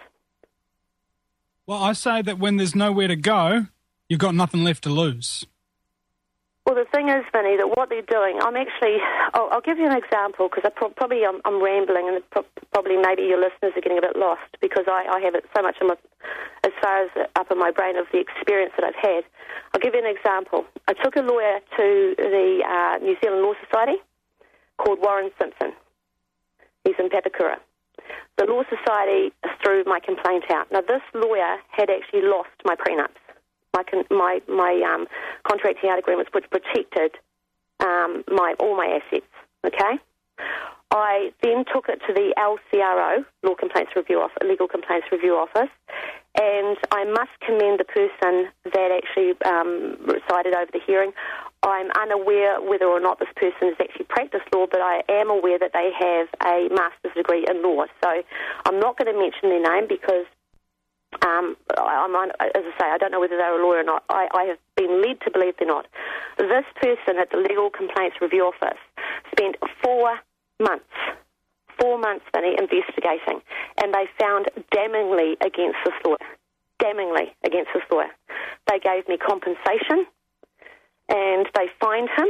[SPEAKER 15] Well, I say that when there's nowhere to go, you've got nothing left to lose.
[SPEAKER 20] Well, the thing is, Vinny, that what they're doing, I'm actually, I'll, I'll give you an example, because I pro- probably I'm, I'm rambling, and pro- probably maybe your listeners are getting a bit lost, because I, I have it so much in my, as far as up in my brain of the experience that I've had. I'll give you an example. I took a lawyer to the uh, New Zealand Law Society called Warren Simpson. He's in Papakura. The Law Society threw my complaint out. Now, this lawyer had actually lost my prenups. My con- my my um, contracting out agreements, which protected um, my all my assets. Okay, I then took it to the L C R O, Law Complaints Review Office, Legal Complaints Review Office, and I must commend the person that actually um, presided over the hearing. I'm unaware whether or not this person has actually practiced law, but I am aware that they have a master's degree in law. So I'm not going to mention their name because. Um, I'm, as I say, I don't know whether they're a lawyer or not. I, I have been led to believe they're not. This person at the Legal Complaints Review Office spent four months, four months, Vinny, investigating, and they found damningly against this lawyer, damningly against this lawyer. They gave me compensation, and they fined him,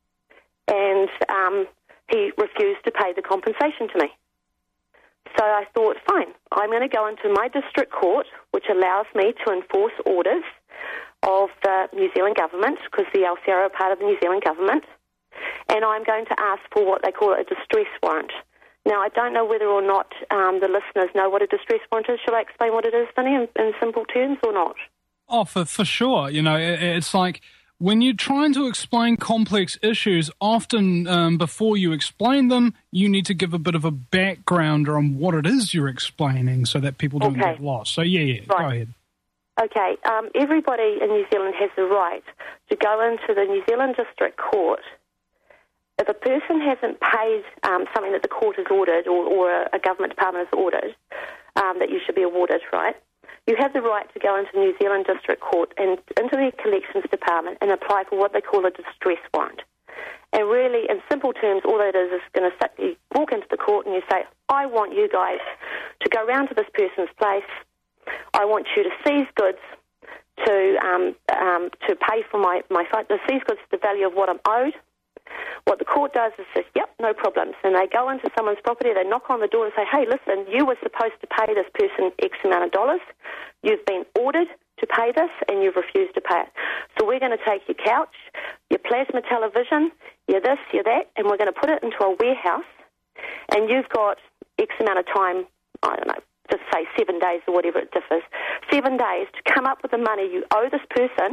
[SPEAKER 20] and um, he refused to pay the compensation to me. So I thought, fine, I'm going to go into my district court, which allows me to enforce orders of the New Zealand government, because the L C R O are part of the New Zealand government, and I'm going to ask for what they call a distress warrant. Now, I don't know whether or not um, the listeners know what a distress warrant is. Shall I explain what it is, Vinny, in, in simple terms or not?
[SPEAKER 15] Oh, for, for sure. You know, it, it's like when you're trying to explain complex issues, often um, before you explain them, you need to give a bit of a background on what it is you're explaining so that people don't
[SPEAKER 20] okay.
[SPEAKER 15] get lost. So, yeah, yeah,
[SPEAKER 20] right.
[SPEAKER 15] Go ahead.
[SPEAKER 20] Okay, um, everybody in New Zealand has the right to go into the New Zealand District Court. If a person hasn't paid um, something that the court has ordered or, or a government department has ordered, um, that you should be awarded, right? You have the right to go into New Zealand District Court and into the Collections Department and apply for what they call a distress warrant. And really, in simple terms, all it is is going to say, you walk into the court and you say, I want you guys to go round to this person's place. I want you to seize goods to um, um, to pay for my, my fight. To seize goods to the value of what I'm owed. What the court does is says, yep, no problems. And they go into someone's property, they knock on the door and say, hey, listen, you were supposed to pay this person X amount of dollars. You've been ordered to pay this and you've refused to pay it. So we're going to take your couch, your plasma television, your this, your that, and we're going to put it into a warehouse. And you've got X amount of time, I don't know, just say seven days or whatever it differs, seven days to come up with the money you owe this person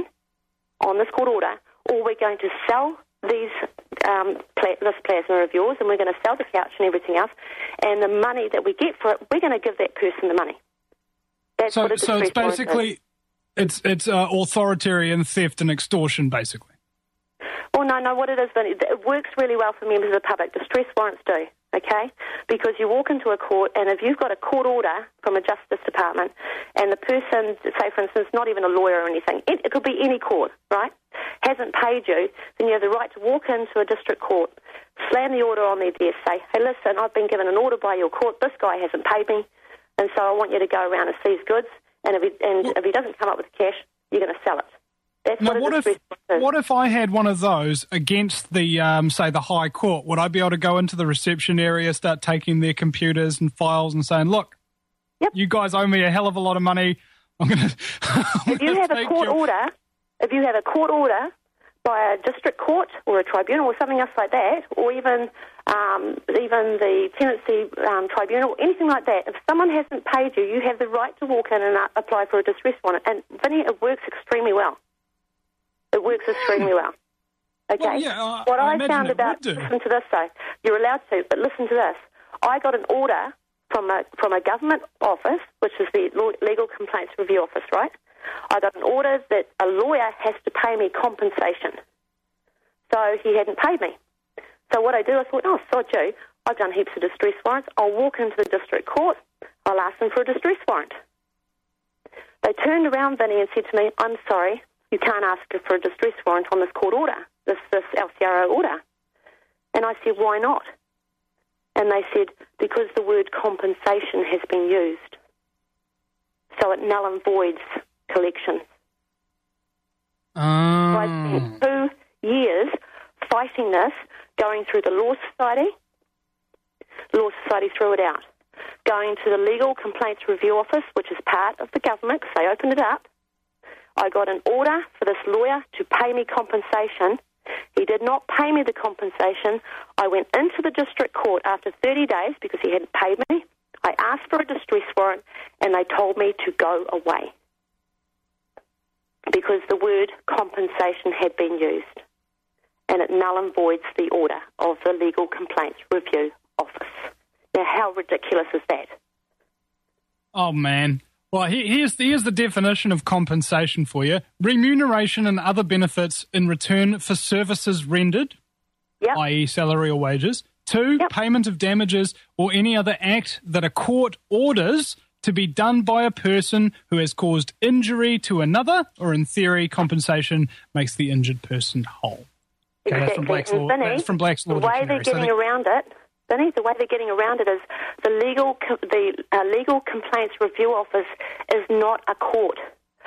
[SPEAKER 20] on this court order, or we're going to sell these um, pla- this plasma of yours, and we're going to sell the couch and everything else, and the money that we get for it, we're going to give that person the money. That's
[SPEAKER 15] so,
[SPEAKER 20] what a
[SPEAKER 15] so it's
[SPEAKER 20] distress warrant
[SPEAKER 15] basically
[SPEAKER 20] is.
[SPEAKER 15] it's it's uh, authoritarian theft and extortion, basically.
[SPEAKER 20] Well, no, no. What it is, it works really well for members of the public. Distress warrants do, okay? Because you walk into a court, and if you've got a court order from a justice department, and the person, say for instance, not even a lawyer or anything, it, it could be any court, right? Hasn't paid you, then you have the right to walk into a district court, slam the order on their desk, say, hey, listen, I've been given an order by your court, this guy hasn't paid me, and so I want you to go around and seize goods, and if he, and if he doesn't come up with cash, you're going to sell it. That's
[SPEAKER 15] now,
[SPEAKER 20] what,
[SPEAKER 15] what if what if I had one of those against the, um, say, the High Court? Would I be able to go into the reception area, start taking their computers and files and saying, look,
[SPEAKER 20] Yep.
[SPEAKER 2] You guys owe me a hell of a lot of money. I'm going to.
[SPEAKER 20] If you have a court your... order, if you have a court order by a district court or a tribunal or something else like that, or even um, even the tenancy um, tribunal, anything like that, if someone hasn't paid you, you have the right to walk in and uh, apply for a distress warrant. And Vinny, it works extremely well. It works extremely well. Okay.
[SPEAKER 2] Well, yeah, uh,
[SPEAKER 20] what
[SPEAKER 2] I,
[SPEAKER 20] I,
[SPEAKER 2] I
[SPEAKER 20] found about listen to this though. You're allowed to, but listen to this. I got an order from a from a government office, which is the Legal Complaints Review Office, right? I got an order that a lawyer has to pay me compensation. So he hadn't paid me. So what I do, I thought, oh, sod you. I've done heaps of distress warrants. I'll walk into the district court. I'll ask them for a distress warrant. They turned around, Vinny, and said to me, I'm sorry, you can't ask for a distress warrant on this court order, this, this L C R O order. And I said, why not? And they said, because the word compensation has been used. So it null and voids collections.
[SPEAKER 2] Um.
[SPEAKER 20] So I spent two years fighting this, going through the Law Society. Law Society threw it out. Going to the Legal Complaints Review Office, which is part of the government, because they opened it up. I got an order for this lawyer to pay me compensation. He did not pay me the compensation. I went into the district court after thirty days because he hadn't paid me. I asked for a distress warrant, and they told me to go away because the word compensation had been used, and it null and voids the order of the Legal Complaints Review Office. Now, how ridiculous is that?
[SPEAKER 2] Oh, man. Well, here's the, here's the definition of compensation for you. Remuneration and other benefits in return for services rendered,
[SPEAKER 20] yep.
[SPEAKER 2] that is salary or wages. Two, yep. payment of damages or any other act that a court orders to be done by a person who has caused injury to another, or in theory, compensation makes the injured person whole. Okay,
[SPEAKER 20] exactly.
[SPEAKER 2] That's from Black's Law,
[SPEAKER 20] Vinny,
[SPEAKER 2] that's from Black's Law
[SPEAKER 20] the way
[SPEAKER 2] Dictionary.
[SPEAKER 20] they're getting
[SPEAKER 2] so they,
[SPEAKER 20] around it, Vinny, the way they're getting around it is the legal the uh, Legal Complaints Review Office is not a court,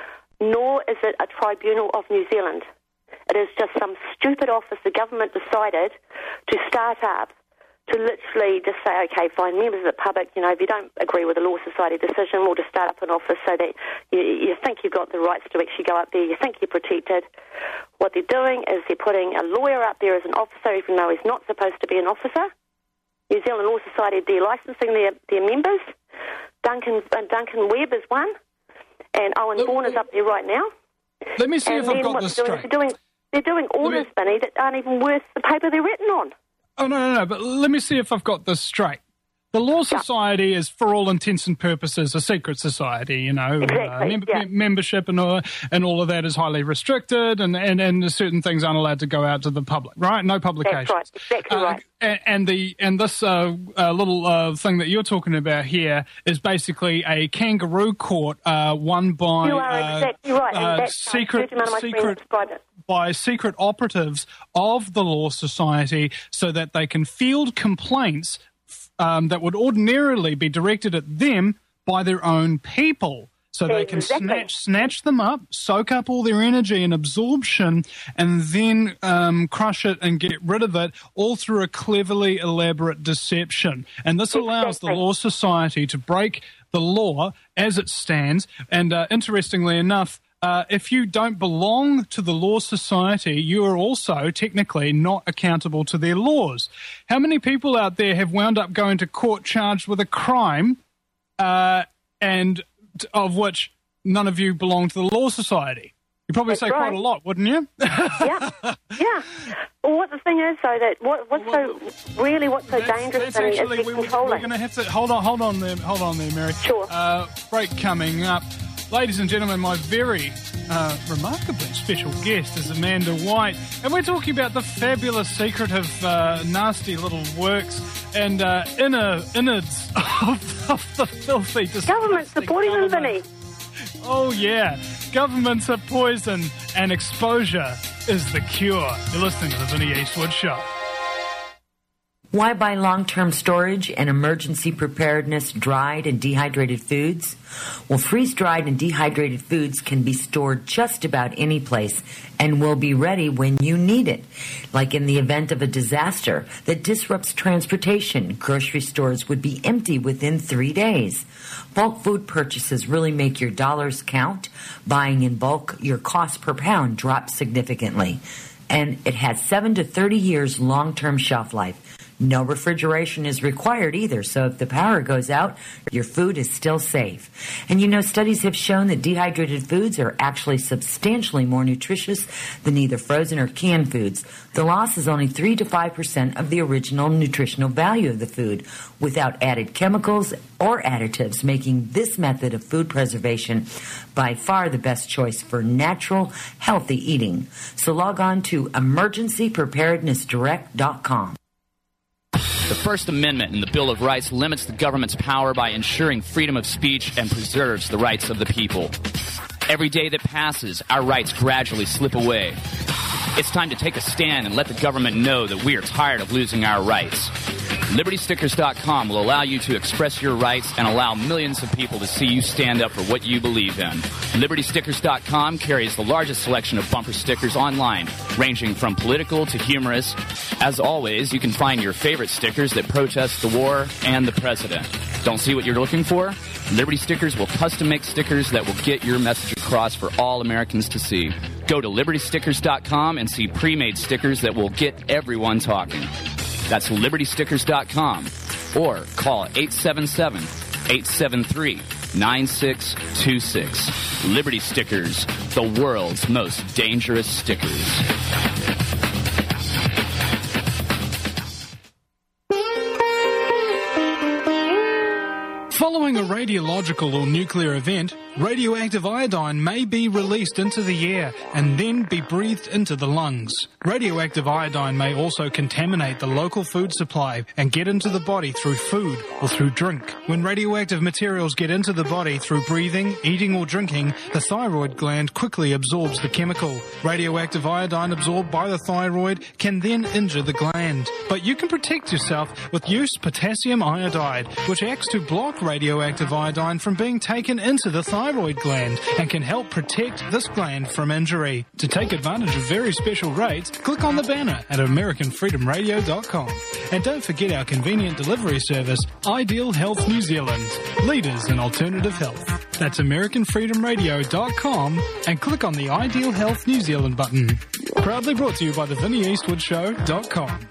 [SPEAKER 20] nor is it a tribunal of New Zealand. It is just some stupid office the government decided to start up to literally just say, okay, fine, members of the public, you know, if you don't agree with the Law Society decision, we'll just start up an office so that you, you think you've got the rights to actually go up there, you think you're protected. What they're doing is they're putting a lawyer up there as an officer, even though he's not supposed to be an officer. New Zealand Law Society are delicensing their, their members. Duncan uh, Duncan Webb is one, and Owen
[SPEAKER 2] Look,
[SPEAKER 20] Vaughan is up there right now.
[SPEAKER 2] Let me see
[SPEAKER 20] and
[SPEAKER 2] if I've got this
[SPEAKER 20] doing,
[SPEAKER 2] straight.
[SPEAKER 20] They're doing, they're doing orders, me... Benny, that aren't even worth the paper they're written on.
[SPEAKER 2] Oh, no, no, no, but let me see if I've got this straight. The Law Society is, for all intents and purposes, a secret society, you know.
[SPEAKER 20] Exactly,
[SPEAKER 2] uh, mem-
[SPEAKER 20] yeah.
[SPEAKER 2] mem- membership and all, and all of that is highly restricted, and, and, and certain things aren't allowed to go out to the public, right? No publications.
[SPEAKER 20] That's right, exactly
[SPEAKER 2] uh,
[SPEAKER 20] right.
[SPEAKER 2] And, and, the, and this uh, uh, little uh, thing that you're talking about here is basically a kangaroo court uh, won by...
[SPEAKER 20] You are
[SPEAKER 2] uh,
[SPEAKER 20] exactly right.
[SPEAKER 2] uh,
[SPEAKER 20] and that's
[SPEAKER 2] secret, secret,
[SPEAKER 20] it.
[SPEAKER 2] by secret operatives of the Law Society so that they can field complaints Um, that would ordinarily be directed at them by their own people. So they can
[SPEAKER 20] exactly.
[SPEAKER 2] snatch snatch them up, soak up all their energy and absorption, and then um, crush it and get rid of it, all through a cleverly elaborate deception. And this allows
[SPEAKER 20] exactly.
[SPEAKER 2] the Law Society to break the law as it stands. And uh, interestingly enough, Uh, if you don't belong to the Law Society, you are also technically not accountable to their laws. How many people out there have wound up going to court charged with a crime, uh, and of which none of you belong to the Law Society? You'd probably
[SPEAKER 20] That's
[SPEAKER 2] say
[SPEAKER 20] right.
[SPEAKER 2] quite a lot, wouldn't you?
[SPEAKER 20] yeah, yeah. Well, what the thing is, though, that what, what's
[SPEAKER 2] well,
[SPEAKER 20] so really what's so
[SPEAKER 2] that's,
[SPEAKER 20] dangerous
[SPEAKER 2] that's
[SPEAKER 20] is
[SPEAKER 2] actually,
[SPEAKER 20] the
[SPEAKER 2] we,
[SPEAKER 20] controlling.
[SPEAKER 2] We're going to have to hold on, hold on there, hold on there, Mary.
[SPEAKER 20] Sure.
[SPEAKER 2] Uh, break coming up. Ladies and gentlemen, my very uh, remarkably special guest is Amanda White, and we're talking about the fabulous, secretive, uh, nasty little works and uh, inner innards of, of the filthy, disgusting
[SPEAKER 20] Government supporting them, Vinny.
[SPEAKER 2] Oh, yeah. Governments are poison, and exposure is the cure. You're listening to the Vinny Eastwood Show.
[SPEAKER 13] Why buy long-term storage and emergency preparedness dried and dehydrated foods? Well, freeze-dried and dehydrated foods can be stored just about any place and will be ready when you need it. Like in the event of a disaster that disrupts transportation, grocery stores would be empty within three days. Bulk food purchases really make your dollars count. Buying in bulk, your cost per pound drops significantly. And it has seven to thirty years long-term shelf life. No refrigeration is required either, so if the power goes out, your food is still safe. And you know, studies have shown that dehydrated foods are actually substantially more nutritious than either frozen or canned foods. The loss is only three to five percent of the original nutritional value of the food, without added chemicals or additives, making this method of food preservation by far the best choice for natural, healthy eating. So log on to emergency preparedness direct dot com.
[SPEAKER 14] The First Amendment in the Bill of Rights limits the government's power by ensuring freedom of speech and preserves the rights of the people. Every day that passes, our rights gradually slip away. It's time to take a stand and let the government know that we are tired of losing our rights. Liberty Stickers dot com will allow you to express your rights and allow millions of people to see you stand up for what you believe in. Liberty Stickers dot com carries the largest selection of bumper stickers online, ranging from political to humorous. As always, you can find your favorite stickers that protest the war and the president. Don't see what you're looking for? Liberty Stickers will custom make stickers that will get your message across for all Americans to see. Go to Liberty Stickers dot com and see pre-made stickers that will get everyone talking. That's Liberty Stickers dot com or call eight seven seven, eight seven three, nine six two six. Liberty Stickers, the world's most dangerous stickers.
[SPEAKER 15] Following a radiological or nuclear event, radioactive iodine may be released into the air and then be breathed into the lungs. Radioactive iodine may also contaminate the local food supply and get into the body through food or through drink. When radioactive materials get into the body through breathing, eating or drinking, the thyroid gland quickly absorbs the chemical. Radioactive iodine absorbed by the thyroid can then injure the gland. But you can protect yourself with use potassium iodide, which acts to block radioactive iodine from being taken into the thyroid gland and can help protect this gland from injury. To take advantage of very special rates, click on the banner at American Freedom Radio dot com. And don't forget our convenient delivery service, Ideal Health New Zealand, leaders in alternative health. That's American Freedom Radio dot com and click on the Ideal Health New Zealand button. Proudly brought to you by the Vinnie Eastwood Show dot com.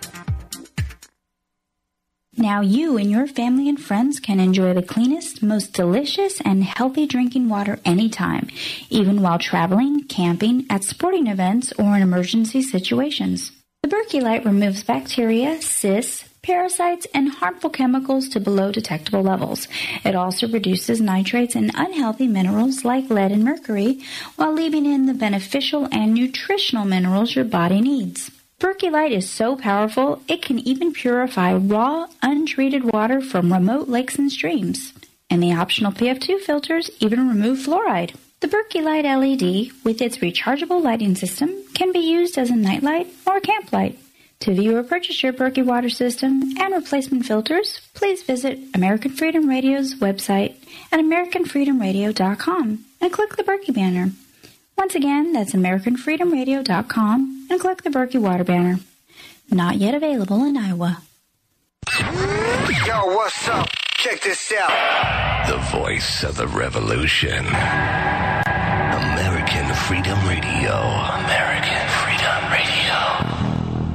[SPEAKER 4] Now you and your family and friends can enjoy the cleanest, most delicious, and healthy drinking water anytime, even while traveling, camping, at sporting events, or in emergency situations. The Berkey Light removes bacteria, cysts, parasites, and harmful chemicals to below detectable levels. It also reduces nitrates and unhealthy minerals like lead and mercury, while leaving in the beneficial and nutritional minerals your body needs. Berkey Light is so powerful, it can even purify raw, untreated water from remote lakes and streams. And the optional P F two filters even remove fluoride. The Berkey Light L E D, with its rechargeable lighting system, can be used as a nightlight or camp light. To view or purchase your Berkey water system and replacement filters, please visit American Freedom Radio's website at American Freedom Radio dot com and click the Berkey banner. Once again, that's American Freedom Radio dot com and click the Berkey Water banner. Not yet available in Iowa.
[SPEAKER 1] Yo, what's up? Check this out.
[SPEAKER 7] The voice of the revolution. American Freedom Radio. American Freedom Radio.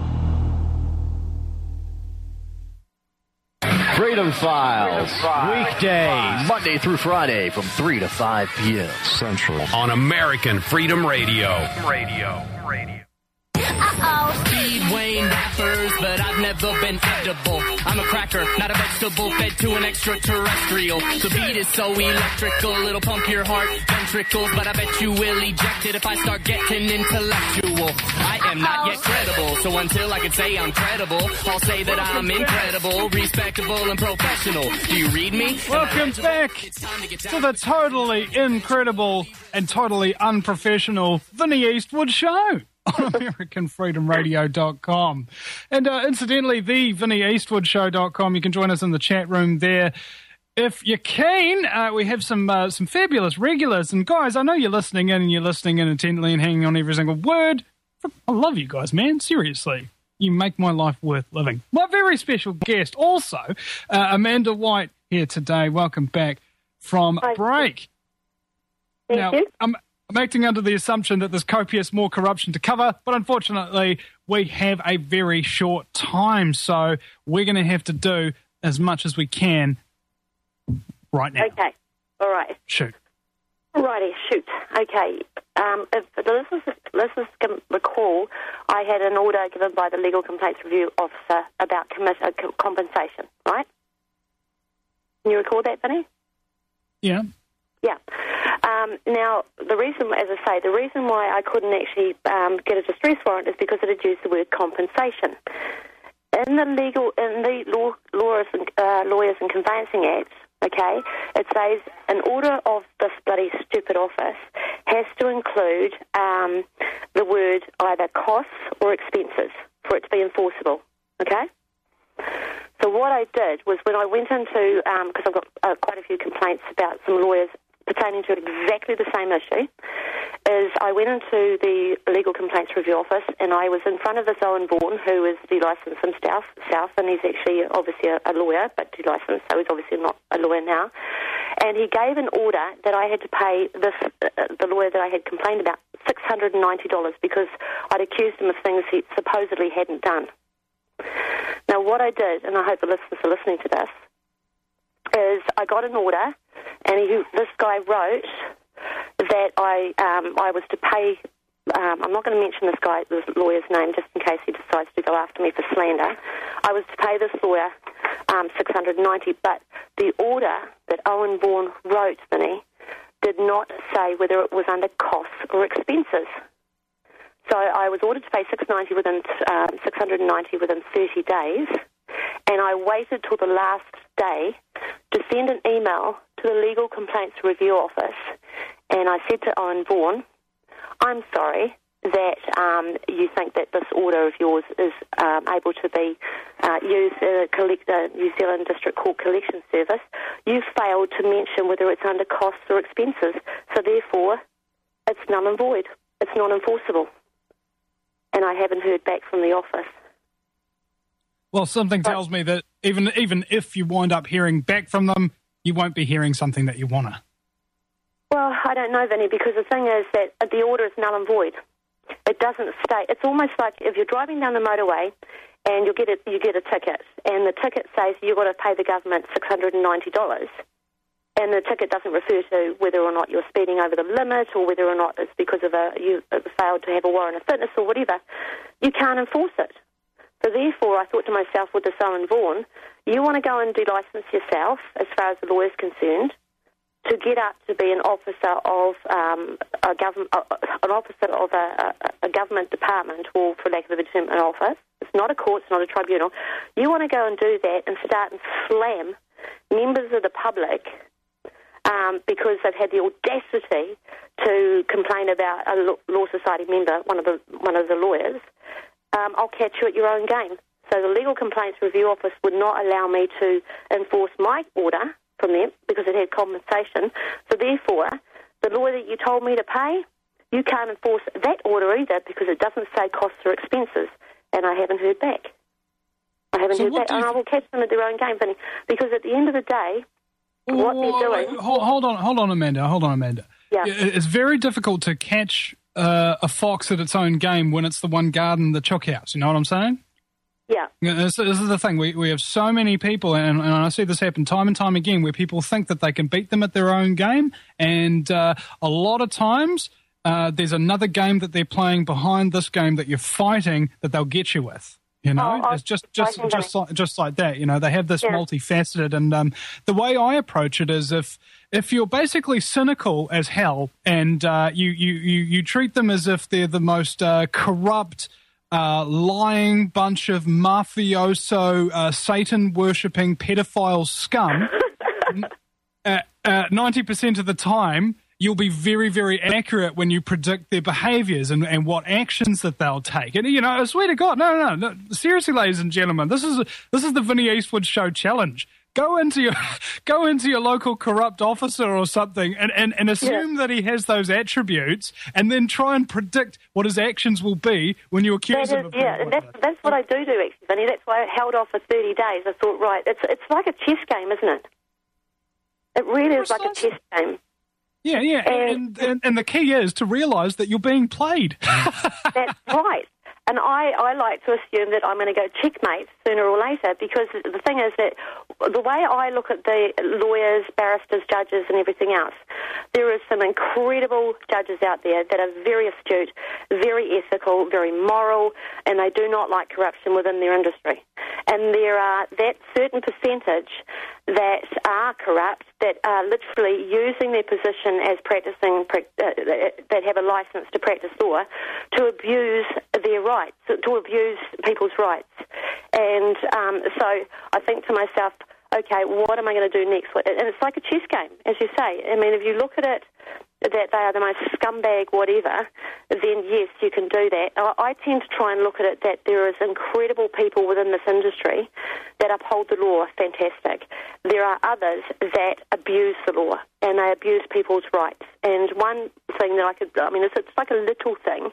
[SPEAKER 10] Freedom Files, weekdays, Monday through Friday from three to five p.m. Central.
[SPEAKER 11] On American Freedom Radio. Radio. Radio.
[SPEAKER 21] Uh-oh. Speedway rappers, but I've never been edible. I'm a cracker, not a vegetable, fed to an extraterrestrial. The beat is so electrical, it'll pump your heart ventricles, but I bet you will eject it if I start getting intellectual. I am not yet credible, so until I can say I'm credible, I'll say that I'm incredible, respectable, and professional. Do you read me?
[SPEAKER 2] Welcome back to the totally incredible and totally unprofessional Vinnie Eastwood Show. on American Freedom Radio dot com. And uh, incidentally, the Vinnie Eastwood Show dot com. You can join us in the chat room there. If you're keen, uh, we have some uh, some fabulous regulars. And guys, I know you're listening in and you're listening in intently and hanging on every single word. I love you guys, man. Seriously. You make my life worth living. My very special guest also, uh, Amanda White here today. Welcome back from
[SPEAKER 20] Hi.
[SPEAKER 2] break.
[SPEAKER 20] Thank
[SPEAKER 2] now,
[SPEAKER 20] you.
[SPEAKER 2] I'm, I'm acting under the assumption that there's copious more corruption to cover, but unfortunately we have a very short time, so we're going to have to do as much as we can right now.
[SPEAKER 20] Okay. All right.
[SPEAKER 2] Shoot.
[SPEAKER 20] Righty, shoot. Okay. Um, if the listeners, listeners can recall, I had an order given by the Legal Complaints Review Officer about commit, uh, co- compensation, right? Can you recall that, Vinny?
[SPEAKER 2] Yeah.
[SPEAKER 20] Yeah. Um, now, the reason, as I say, the reason why I couldn't actually um, get a distress warrant is because it had used the word compensation. In the legal, in the law, lawyers, and, uh, lawyers and Conveyancing Act, okay, it says an order of this bloody stupid office has to include um, the word either costs or expenses for it to be enforceable, okay? So what I did was when I went into, because I've got uh, quite a few complaints about some lawyers pertaining to exactly the same issue, is I went into the Legal Complaints Review Office and I was in front of this Owen Vaughan, who is delicensed from South, South and he's actually obviously a, a lawyer, but delicensed, so he's obviously not a lawyer now. And he gave an order that I had to pay this uh, the lawyer that I had complained about six hundred ninety dollars because I'd accused him of things he supposedly hadn't done. Now, what I did, and I hope the listeners are listening to this, is I got an order, and he, this guy wrote that I um, I was to pay. Um, I'm not going to mention this guy, this lawyer's name, just in case he decides to go after me for slander. I was to pay this lawyer um, six hundred ninety, but the order that Owen Vaughan wrote, Vinny, did not say whether it was under costs or expenses. So I was ordered to pay six hundred ninety within uh, six hundred ninety within thirty days, and I waited till the last day to send an email to the Legal Complaints Review Office, and I said to Owen Vaughan, I'm sorry that um, you think that this order of yours is um, able to be uh, used in a collect, uh, New Zealand District Court Collection Service. You've failed to mention whether it's under costs or expenses, so therefore it's null and void. It's non-enforceable. And I haven't heard back from the office.
[SPEAKER 2] Well, something tells me that even even if you wind up hearing back from them, you won't be hearing something that you want to.
[SPEAKER 20] Well, I don't know, Vinny, because the thing is that the order is null and void. It doesn't state. It's almost like if you're driving down the motorway and you get a, you get a ticket, and the ticket says you've got to pay the government six hundred ninety dollars, and the ticket doesn't refer to whether or not you're speeding over the limit or whether or not it's because of a you failed to have a warrant of fitness or whatever, you can't enforce it. So therefore, I thought to myself, with this Owen Vaughan, you want to go and de-license yourself, as far as the law is concerned, to get up to be an officer of um, a government, uh, an officer of a, a, a government department, or for lack of a term, an office. It's not a court, it's not a tribunal. You want to go and do that and start and slam members of the public um, because they've had the audacity to complain about a law society member, one of the one of the lawyers. Um, I'll catch you at your own game. So the Legal Complaints Review Office would not allow me to enforce my order from them because it had compensation. So therefore, the lawyer that you told me to pay, you can't enforce that order either because it doesn't say costs or expenses, and I haven't heard back. I haven't
[SPEAKER 2] So
[SPEAKER 20] heard
[SPEAKER 2] what
[SPEAKER 20] back,
[SPEAKER 2] do you
[SPEAKER 20] and I will catch them at their own game, Vinny, because at the end of the day, what they're doing...
[SPEAKER 2] Hold, hold on, hold on, Amanda. Hold on, Amanda.
[SPEAKER 20] Yeah.
[SPEAKER 2] It's very difficult to catch uh, a fox at its own game when it's the one guarding the chook house. You know what I'm saying?
[SPEAKER 20] Yeah.
[SPEAKER 2] This, this is the thing. We we have so many people, and, and I see this happen time and time again, where people think that they can beat them at their own game, and uh, a lot of times uh, there's another game that they're playing behind this game that you're fighting that they'll get you with. You know,
[SPEAKER 20] Oh,
[SPEAKER 2] it's just just
[SPEAKER 20] I-
[SPEAKER 2] just like, just like that. You know, they have this
[SPEAKER 20] Yeah.
[SPEAKER 2] multifaceted, and um, the way I approach it is if if you're basically cynical as hell, and uh, you, you you you treat them as if they're the most uh, corrupt, uh, lying bunch of mafioso, uh, Satan worshipping pedophile scum. uh, uh, ninety percent of the time, you'll be very, very accurate when you predict their behaviours and, and what actions that they'll take. And, you know, I swear to God, no, no, no, seriously, ladies and gentlemen, this is this is the Vinnie Eastwood Show challenge. Go into your go into your local corrupt officer or something and, and, and assume yeah. that he has those attributes, and then try and predict what his actions will be when you accuse
[SPEAKER 20] that
[SPEAKER 2] him
[SPEAKER 20] is,
[SPEAKER 2] of
[SPEAKER 20] yeah, that's, that's what I do do, actually, Vinnie. That's why I held off for thirty days. I thought, right, it's it's like a chess game, isn't it? It really is like a chess game.
[SPEAKER 2] Yeah, yeah, and, and, and the key is to realise that you're being played.
[SPEAKER 20] That's right. And I, I like to assume that I'm going to go checkmate sooner or later, because the thing is that the way I look at the lawyers, barristers, judges and everything else, there are some incredible judges out there that are very astute, very ethical, very moral, and they do not like corruption within their industry. And there are that certain percentage that are corrupt, that are literally using their position as practicing, uh, that have a licence to practice law, to abuse their rights, to abuse people's rights. And um, so I think to myself, okay, what am I going to do next? And it's like a chess game, as you say. I mean, if you look at it, that they are the most scumbag whatever, then yes, you can do that. I, I tend to try and look at it that there is incredible people within this industry that uphold the law, fantastic. There are others that abuse the law, and they abuse people's rights. And one thing that I could, I mean, it's, it's like a little thing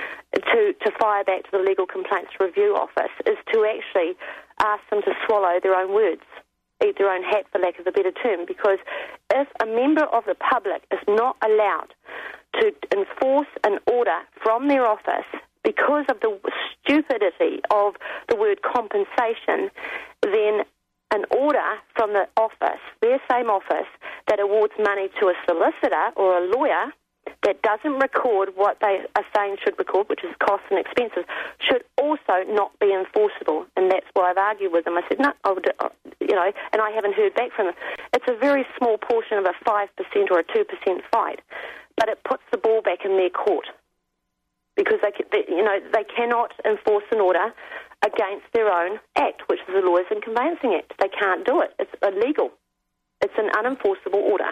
[SPEAKER 20] to, to fire back to the Legal Complaints Review Office, is to actually ask them to swallow their own words, eat their own hat, for lack of a better term, because if a member of the public is not allowed to enforce an order from their office because of the stupidity of the word compensation, then an order from the office, their same office, that awards money to a solicitor or a lawyer that doesn't record what they are saying should record, which is costs and expenses, should also not be enforceable. And that's why I've argued with them. I said, no, I would, you know, and I haven't heard back from them. It's a very small portion of a five percent or a two percent fight, but it puts the ball back in their court, because they, they, you know, they cannot enforce an order against their own act, which is the Lawyers and Conveyancing Act. They can't do it. It's illegal. It's an unenforceable order.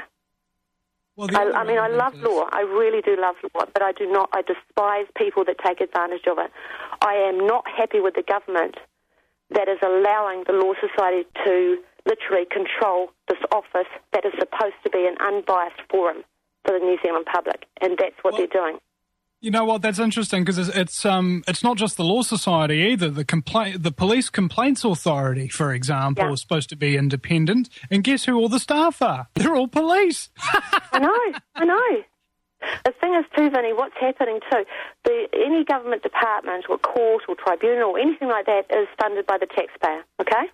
[SPEAKER 2] Well,
[SPEAKER 20] I, I mean, I love law. I really do love law, but I do not. I despise people that take advantage of it. I am not happy with the government that is allowing the Law Society to literally control this office that is supposed to be an unbiased forum for the New Zealand public, and that's what well, they're doing.
[SPEAKER 2] You know what? That's interesting, because it's, it's um it's not just the Law Society either. The complaint, the Police Complaints Authority, for example, yeah. is supposed to be independent, and guess who all the staff are? They're all police.
[SPEAKER 20] I know, I know. The thing is too, Vinnie, what's happening too, the, any government department or court or tribunal or anything like that is funded by the taxpayer, okay?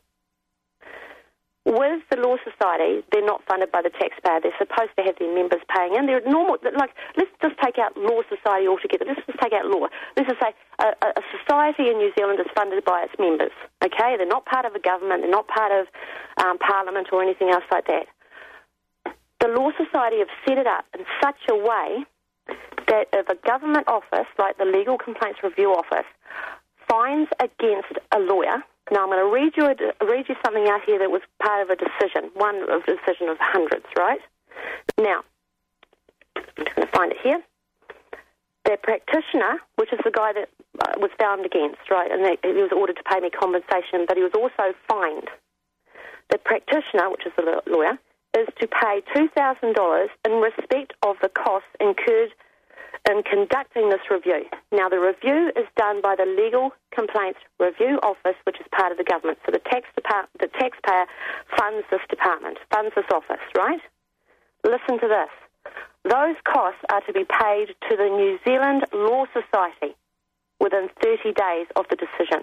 [SPEAKER 20] With the Law Society, they're not funded by the taxpayer. They're supposed to have their members paying in. They're normal, like, let's just take out Law Society altogether. Let's just take out law. Let's just say a, a society in New Zealand is funded by its members, okay? They're not part of a government. They're not part of um, Parliament or anything else like that. The Law Society have set it up in such a way that if a government office, like the Legal Complaints Review Office, fines against a lawyer. Now, I'm going to read you a, read you something out here that was part of a decision, one of a decision of hundreds, right? Now, I'm just going to find it here. The practitioner, which is the guy that uh, was found against, right, and that, he was ordered to pay me compensation, but he was also fined. The practitioner, which is the lawyer, is to pay two thousand dollars in respect of the costs incurred in conducting this review. Now, the review is done by the Legal Complaints Review Office, which is part of the government. So the tax depart- the taxpayer funds this department, funds this office, right? Listen to this. Those costs are to be paid to the New Zealand Law Society within thirty days of the decision.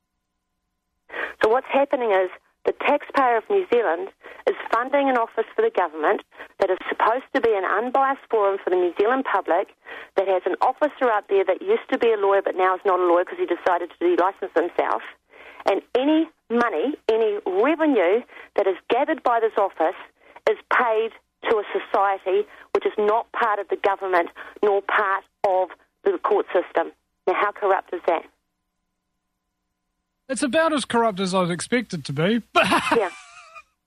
[SPEAKER 20] So what's happening is the taxpayer of New Zealand is funding an office for the government that is supposed to be an unbiased forum for the New Zealand public, that has an officer up there that used to be a lawyer but now is not a lawyer because he decided to de-license himself. And any money, any revenue that is gathered by this office is paid to a society which is not part of the government nor part of the court system. Now, how corrupt is that?
[SPEAKER 2] It's about as corrupt as I'd expect it to be.
[SPEAKER 20] Yeah.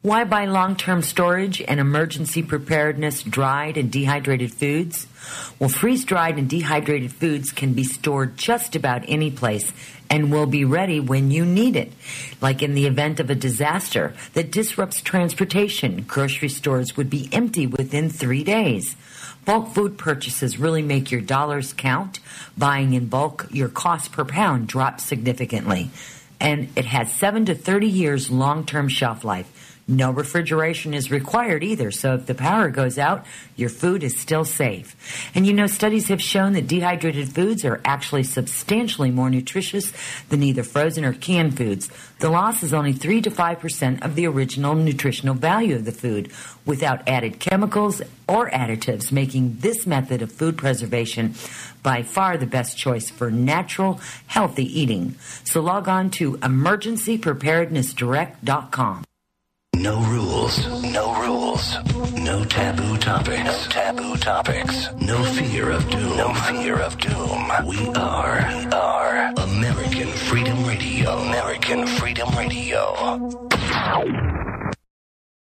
[SPEAKER 13] Why buy long-term storage and emergency preparedness dried and dehydrated foods? Well, freeze-dried and dehydrated foods can be stored just about any place and will be ready when you need it. Like in the event of a disaster that disrupts transportation, grocery stores would be empty within three days. Bulk food purchases really make your dollars count. Buying in bulk, your cost per pound drops significantly. And it has seven to thirty years long-term shelf life. No refrigeration is required either, so if the power goes out, your food is still safe. And you know, studies have shown that dehydrated foods are actually substantially more nutritious than either frozen or canned foods. The loss is only three to five percent of the original nutritional value of the food, without added chemicals or additives, making this method of food preservation by far the best choice for natural, healthy eating. So log on to emergency preparedness direct dot com.
[SPEAKER 7] No rules, no rules, no taboo topics, no taboo topics, no fear of doom, no fear of doom. We are, we are American Freedom Radio, American Freedom Radio.